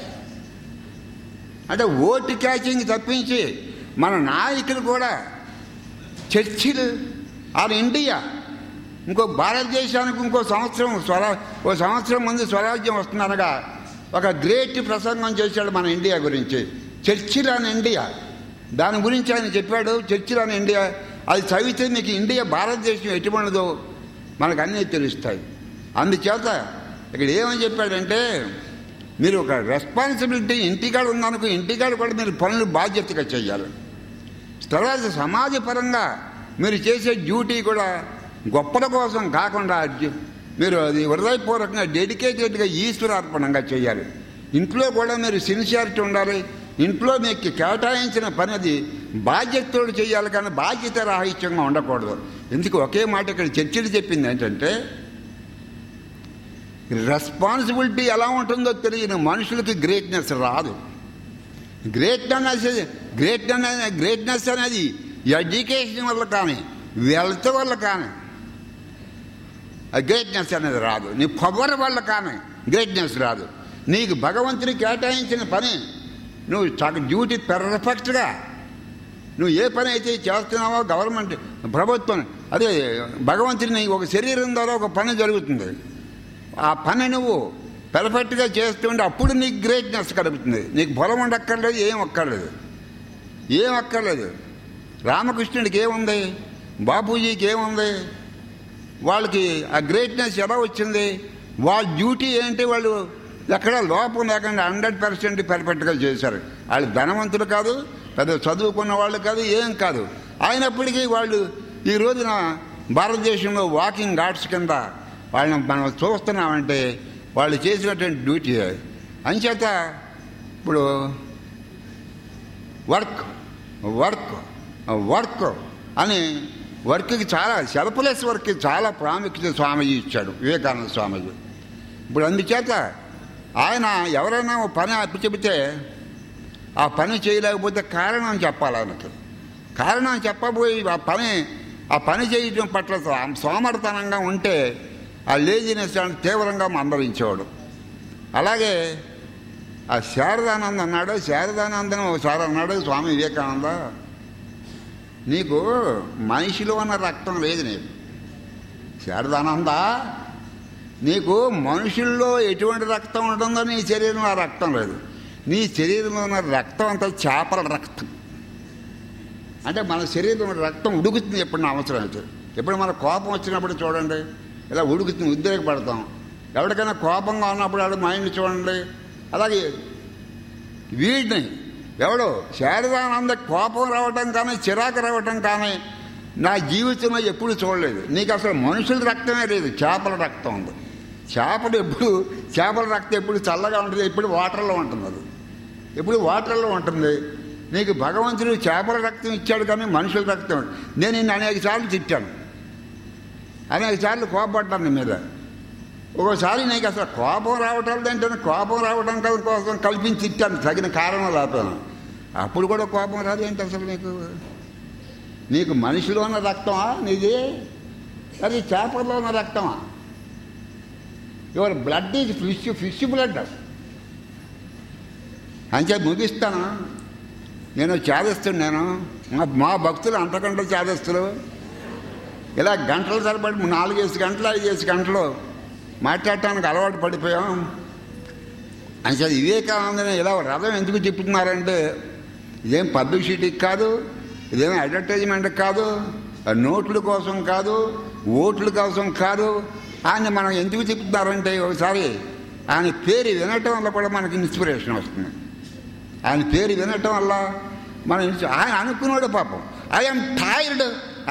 అంటే ఓటు క్యాచింగ్ తప్పించి మన నాయకులు కూడా చర్చిలు ఆర్ ఇండియా, ఇంకో భారతదేశానికి ఇంకో సంవత్సరం ముందు స్వరాజ్యం వస్తుందనగా ఒక గ్రేట్ ప్రసంగం చేశాడు మన ఇండియా గురించి. చర్చిల్ ఆన్ ఇండియా, దాని గురించి ఆయన చెప్పాడు. చర్చిల్ ఆన్ ఇండియా, అది చదివితే మీకు ఇండియా భారతదేశం ఎటువంటిదో మనకు అన్నీ తెలుస్తాయి. అందుచేత ఇక్కడ ఏమని చెప్పాడంటే, మీరు ఒక రెస్పాన్సిబిలిటీ ఇంటికాడ ఉందనుకో, ఇంటికాడ కూడా మీరు పనులు బాధ్యతగా చేయాలి. తర్వాత సమాజపరంగా మీరు చేసే డ్యూటీ కూడా గొప్పల కోసం కాకుండా మీరు అది హృదయపూర్వకంగా డెడికేటెడ్గా ఈశ్వరార్పణంగా చేయాలి. ఇంట్లో కూడా మీరు సిన్సియారిటీ ఉండాలి. ఇంట్లో మీకు కేటాయించిన పని అది బాధ్యతతో చేయాలి, కానీ బాధ్యత రాహిత్యంగా ఉండకూడదు. ఎందుకు ఒకే మాట ఇక్కడ చర్చలు చెప్పింది ఏంటంటే, రెస్పాన్సిబిలిటీ ఎలా ఉంటుందో తెలియని మనుషులకి గ్రేట్నెస్ రాదు. గ్రేట్నెస్ అనేది ఎడ్యుకేషన్ వల్ల కానీ వెల్త్ వల్ల కానీ గ్రేట్నెస్ అనేది రాదు. నీ పవర్ వల్ల కానీ గ్రేట్నెస్ రాదు. నీకు భగవంతుని కేటాయించిన పని నువ్వు డ్యూటీ పర్ఫెక్ట్గా నువ్వు ఏ పని అయితే చేస్తున్నావో గవర్నమెంట్ ప్రభుత్వం అదే భగవంతుని ఒక శరీరం ద్వారా ఒక పని జరుగుతుంది. ఆ పని నువ్వు పర్ఫెక్ట్గా చేస్తుంటే అప్పుడు నీకు గ్రేట్నెస్ కలుగుతుంది. నీకు బలం ఉండక్కర్లేదు, ఏం అక్కర్లేదు. రామకృష్ణుడికి ఏముంది, బాపూజీకి ఏముంది, వాళ్ళకి ఆ గ్రేట్నెస్ ఎలా వచ్చింది? వాళ్ళ డ్యూటీ ఏంటి, వాళ్ళు ఎక్కడ లోపం లేకుండా 100% పర్ఫెక్ట్గా చేశారు. వాళ్ళు ధనవంతులు కాదు, పెద్ద చదువుకున్న వాళ్ళు కాదు, ఏం కాదు. అయినప్పటికీ వాళ్ళు ఈ రోజున భారతదేశంలో వాకింగ్ ఆర్ట్స్ కింద వాళ్ళని మనం చూస్తున్నామంటే వాళ్ళు చేసినటువంటి డ్యూటీ. అంచేత ఇప్పుడు వర్క్ అని వర్క్కి చాలా సెల్ఫ్లెస్ వర్క్కి చాలా ప్రాముఖ్యత స్వామీజీ ఇచ్చాడు, వివేకానంద స్వామీజీ. ఇప్పుడు అందుచేత ఆయన ఎవరైనా ఓ పని అప్పు చెబితే ఆ పని చేయలేకపోతే కారణం చెప్పాలి. ఆయనకి కారణం చెప్పబోయి ఆ పని చేయడం పట్ల సోమర్థనంగా ఉంటే ఆ లేజినెస్ తీవ్రంగా మందలించేవాడు. అలాగే ఆ శారదానందం ఒకసారి అన్నాడు స్వామి వివేకానంద, నీకు మనిషిలో ఉన్న రక్తం లేదు. నీకు శారదానంద, నీకు మనుషుల్లో ఎటువంటి రక్తం ఉంటుందో నీ శరీరంలో ఆ రక్తం లేదు. నీ శరీరంలో ఉన్న రక్తం అంతా చేపల రక్తం. అంటే మన శరీరంలో రక్తం ఉడుకుతుంది ఎప్పుడు నా అవసరం అయితే. ఎప్పుడు మన కోపం వచ్చినప్పుడు చూడండి ఇలా ఉడుకుతుంది, ఉద్రేకపడతాం. ఎవరికైనా కోపంగా ఉన్నప్పుడు ఆడ మైండ్ చూడండి. అలాగే వీడిని ఎవడో శారదానంద కోపం రావటం కానీ చిరాకు రావటం కానీ నా జీవితంలో ఎప్పుడు చూడలేదు. నీకు అసలు మనుషుల రక్తమే లేదు, చేపల రక్తం ఉంది. చేపల రక్తం ఎప్పుడు చల్లగా ఉంటుంది, ఎప్పుడు వాటర్లో ఉంటుంది. అది ఎప్పుడు వాటర్లో ఉంటుంది. నీకు భగవంతుడు చేపల రక్తం ఇచ్చాడు కానీ మనుషుల రక్తం. నేను నిన్ను అనేక సార్లు తిట్టాను, అనేక సార్లు కోపపడ్డాను నీ మీద. ఒక్కోసారి నీకు అసలు కోపం రావటం ఏంటంటే కోపం రావడం కోసం కల్పించి తిట్టాను, తగిన కారణం లేకపోయాను. అప్పుడు కూడా కోపం రాదు ఏంటి అసలు నీకు మనిషిలో ఉన్న రక్తమా నీది, అది చేపల్లో ఉన్న రక్తమా? Your blood is fish blood. అంతే ముగిస్తాను. నేను చేదస్తున్నాను, మా భక్తులు అంతకంటే చేదస్తులు. ఇలా గంటల తరబడి 4-5 గంటలు 5 గంటలు మాట్లాడటానికి అలవాటు పడిపోయాం. అంటే వివేకానందని ఇలా రథం ఎందుకు చెప్తున్నారంటే ఇదేం పబ్లిసిటీకి కాదు, ఇదేం అడ్వర్టైజ్మెంట్ కాదు, నోట్ల కోసం కాదు, ఓట్ల కోసం కాదు. ఆయన మనం ఎందుకు చెప్తున్నారంటే ఒకసారి ఆయన పేరు వినటం వల్ల కూడా మనకి ఇన్స్పిరేషన్ వస్తుంది. ఆయన పేరు వినటం వల్ల మనం ఆయన అనుకున్నాడు పాపం, ఐఎమ్ టైర్డ్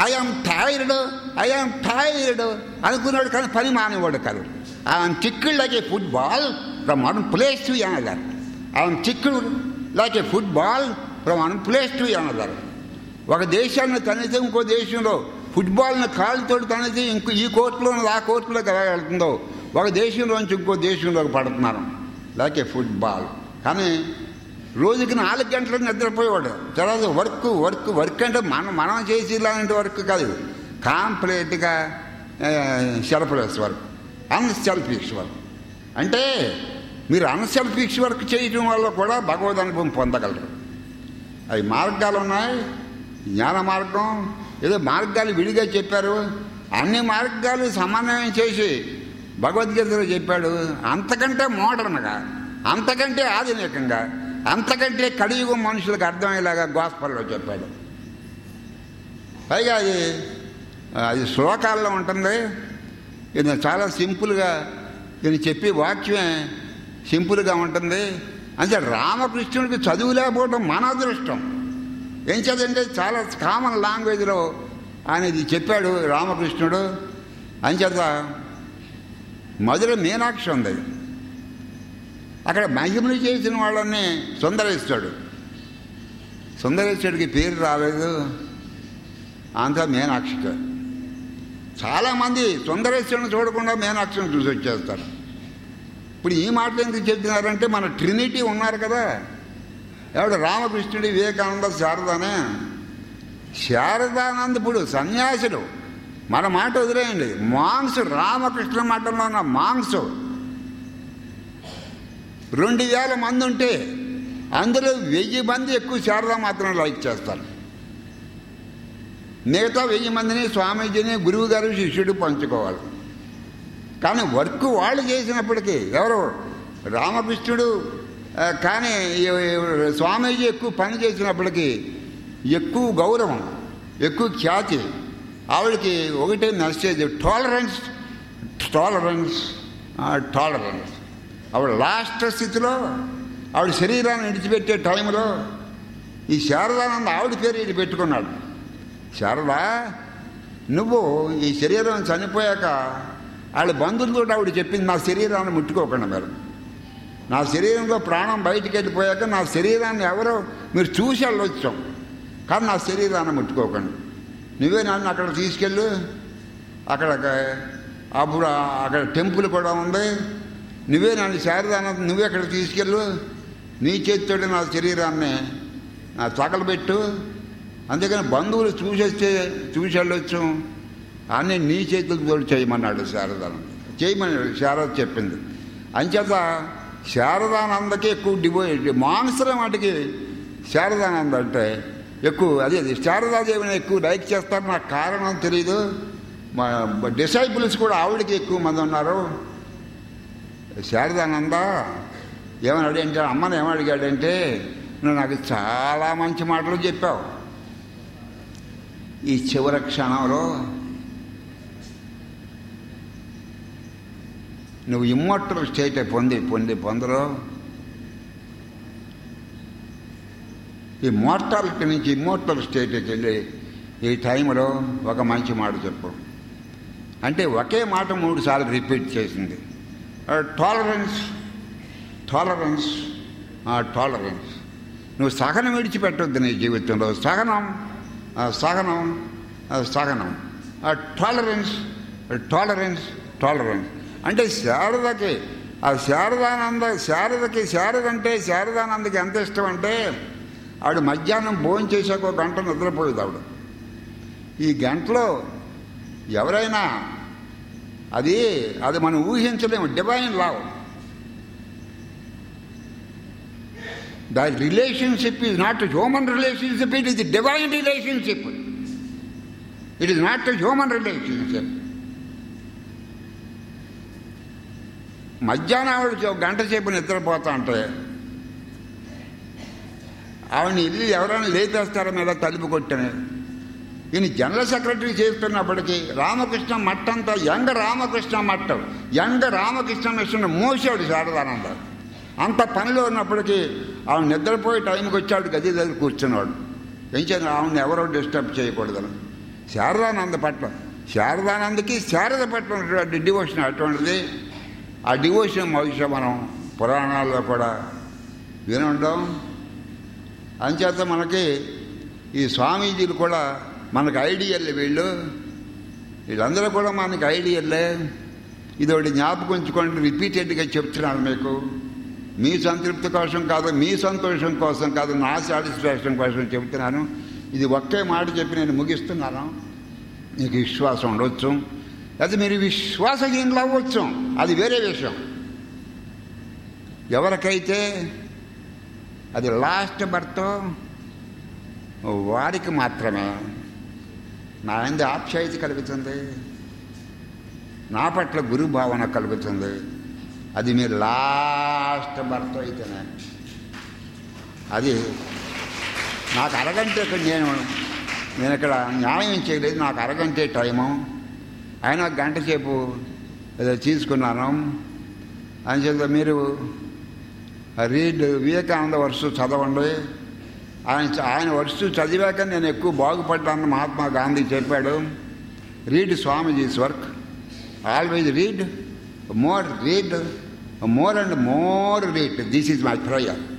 అనుకున్నాడు కానీ పని మానేవాడు కాదు. ఆయన చిక్కుడు like a football from one place to another. ఆయన చిక్కుడు like a football from one place to another. ఒక దేశాన్ని తనితే ఇంకో దేశంలో ఫుట్బాల్ని కాళ్ళతో తనితే ఈ కోర్టులో ఆ కోర్టులోకి ఎలా వెళ్తుందో ఒక దేశంలోంచి ఇంకో దేశంలోకి పడుతున్నారు లైక్ ఏ ఫుట్బాల్. కానీ రోజుకి 4 గంటలు నిద్రపోయేవాడు. తర్వాత వర్క్ అంటే మనం చేసి ఇలాంటి వర్క్ కాదు, కంప్లీట్గా సెల్ఫ్లెస్ వర్క్, అన్సెల్ఫిష్ వర్క్. అంటే మీరు అన్సెల్ఫిష్ వర్క్ చేయటం వల్ల కూడా భగవద్ అనుభవం పొందగలరు. అవి మార్గాలు ఉన్నాయి, జ్ఞాన మార్గం, ఏదో మార్గాలు విడిగా చెప్పారు. అన్ని మార్గాలు సమన్వయం చేసి భగవద్గీతలో చెప్పాడు. అంతకంటే మోడర్న్గా, అంతకంటే ఆధునికంగా, అంతకంటే కలియుగం మనుషులకు అర్థమయ్యేలాగా గాస్పల్లో చెప్పాడు. పైగా అది శ్లోకాల్లో ఉంటుంది. ఇది చాలా సింపుల్గా ఇది చెప్పి వాక్యమే సింపుల్గా ఉంటుంది. అంటే రామకృష్ణుడికి చదువు లేకపోవడం మన అదృష్టం. ఏం చదంటే చాలా కామన్ లాంగ్వేజ్లో ఆయన ఇది చెప్పాడు రామకృష్ణుడు. అంచేత మధుర మీనాక్షి ఉంది, అక్కడ మహిమలు చేసిన వాళ్ళని సుందరేశ్వరుడు. సుందరేశ్వరుడికి పేరు రాలేదు, అంతా మీనాక్షికి. చాలామంది సుందరేశ్వరుని చూడకుండా మీనాక్షిని చూసి వచ్చేస్తారు. ఇప్పుడు ఈ మాటలు ఎందుకు చెప్తున్నారంటే మన ట్రినిటీ ఉన్నారు కదా, ఎవడు రామకృష్ణుడి, వివేకానంద, శారదానే. శారదానంద్ ఇప్పుడు సన్యాసులు, మన మాట వదిలేయండి, మాంగ్స్, రామకృష్ణ మఠంలో ఉన్న మాంగ్స్ 2000 మంది ఉంటే అందులో 1000 మంది ఎక్కువ శారదా మాత్రం లైక్ చేస్తారు. మిగతా 1000 మందిని స్వామీజీని, గురువు గారు, శిష్యుడు పంచుకోవాలి. కానీ వర్క్ వాళ్ళు చేసినప్పటికీ ఎవరు రామకృష్ణుడు కానీ స్వామీజీ ఎక్కువ పని చేసినప్పటికీ ఎక్కువ గౌరవం, ఎక్కువ ఖ్యాతి. ఆవిడకి ఒకటే మెసేజ్, టాలరెన్స్, టాలరెన్స్, టాలరెన్స్. ఆవిడ లాస్ట్ స్థితిలో, ఆవిడ శరీరాన్ని విడిచిపెట్టే టైంలో ఈ శారదానంద ఆవిడ పేరు ఇది పెట్టుకున్నాడు. శారదా, నువ్వు ఈ శరీరం చనిపోయాక వాళ్ళ బంధువులతో ఆవిడ చెప్పింది, నా శరీరాన్ని ముట్టుకోకుండా మీరు, నా శరీరంలో ప్రాణం బయటికి వెళ్ళిపోయాక నా శరీరాన్ని ఎవరో మీరు చూసి వెళ్ళొచ్చాం, కానీ నా శరీరాన్ని ముట్టుకోకండి. నువ్వే నన్ను అక్కడ తీసుకెళ్ళు, అక్కడ అప్పుడు అక్కడ టెంపుల్ కూడా ఉంది, నువ్వే నన్ను శారదానంద నువ్వే అక్కడ తీసుకెళ్ళు, నీ చేతితోటి నా శరీరాన్ని తగలబెట్టు. అందుకని బంధువులు చూసి వెళ్ళొచ్చు, అన్నీ నీ చేతులతో చేయమన్నాడు శారదానంద. చేయమన్నాడు, శారద చెప్పింది. అంచేత శారదానందకి ఎక్కువ మానసరం వాటికి శారదానంద అంటే ఎక్కువ, అదే శారదాదేవిని ఎక్కువ లైక్ చేస్తారు. నాకు కారణం తెలీదు. మా డిసైపుల్స్ కూడా ఆవిడకి ఎక్కువ మంది ఉన్నారు. శారదానంద ఏమని అడిగంటే, అమ్మని ఏమడిగాడంటే, నువ్వు నాకు చాలా మంచి మాటలు చెప్పావు, ఈ చివరి క్షణంలో నువ్వు ఇమ్మోర్టల్ స్టేట్ పొందరు, ఈ మోర్టాలిటీ నుంచి ఇమ్మోర్టల్ స్టేట్కి వెళ్ళి ఈ టైంలో ఒక మంచి మాట చెప్పు అంటే ఒకే మాట 3 సార్లు రిపీట్ చేసింది. Tolerance, tolerance, tolerance. నువ్వు సహనం విడిచిపెట్టొద్దు నీ జీవితంలో. సహనం, సహనం, సహనం. Tolerance, tolerance, tolerance. అంటే శారదకి శారదంటే శారదానందకి ఎంత ఇష్టం అంటే, ఆవిడ మధ్యాహ్నం భోజనం చేశాక 1 గంట నిద్రపోయేది ఆవిడ. ఈ గంటలో ఎవరైనా అది మనం ఊహించలేము. Divine love, the relationship is not human relationship, it is divine relationship. It is not human relationship. మధ్యాహ్నం ఆవిడకి 1 గంట సేపు నిద్రపోతా అంటే ఆవిడని ఇల్లు ఎవరైనా లేపేస్తారో మీద తలుపు కొట్టాను. ఈయన జనరల్ సెక్రటరీ చేస్తున్నప్పటికీ రామకృష్ణ మట్టంతా యంగ రామకృష్ణ మట్టం, యంగ రామకృష్ణ మిషన్ మోసాడు శారదానంద. అంత పనిలో ఉన్నప్పటికీ ఆవిడ నిద్రపోయే టైంకి వచ్చాడు, గది దగ్గర కూర్చున్నాడు. ఏం చేయాలి, ఆవిడని ఎవరో డిస్టర్బ్ చేయకూడదని. శారదానందకి శారద పట్ల ఉన్నటువంటి డివోషన్ అటువంటిది. ఆ డివోషన్ బహుశా మనం పురాణాల్లో కూడా వినుంటాం. అంచేత మనకి ఈ స్వామీజీలు కూడా మనకు ఐడియల్లే, వీళ్ళందరూ కూడా మనకి ఐడియల్లే. ఇది ఒకటి జ్ఞాపకం ఉంచుకోండి, రిపీటెడ్గా చెప్తున్నాను మీకు. మీ సంతృప్తి కోసం కాదు, మీ సంతోషం కోసం కాదు, నా సాటిస్ఫాక్షన్ కోసం చెబుతున్నాను. ఇది ఒకే మాట చెప్పి నేను ముగిస్తున్నాను. మీకు విశ్వాసం ఉండవచ్చు, అయితే మీరు విశ్వాసహీనులు అవ్వచ్చు, అది వేరే విషయం. ఎవరికైతే అది లాస్ట్ బర్త్ వారికి మాత్రమే నా యందు ఆప్యాయత కలుగుతుంది, నా పట్ల గురుభావన కలుగుతుంది. అది మీరు లాస్ట్ బర్త్ అయితేనే. అది నాకు అరగంట నేను ఇక్కడ న్యాయం చేయలేదు, నాకు అరగంటే టైము, ఆయన 1 గంట సేపు ఏదో తీసుకున్నాను. అని చెప్పి మీరు రీడ్ వివేకానంద వర్ష చదవండి, ఆయన వర్షు చదివాక నేను ఎక్కువ బాగుపడ్డాను మహాత్మా గాంధీ చెప్పాడు. Read Swamiji's work, always read, more and more read. This is my prayer.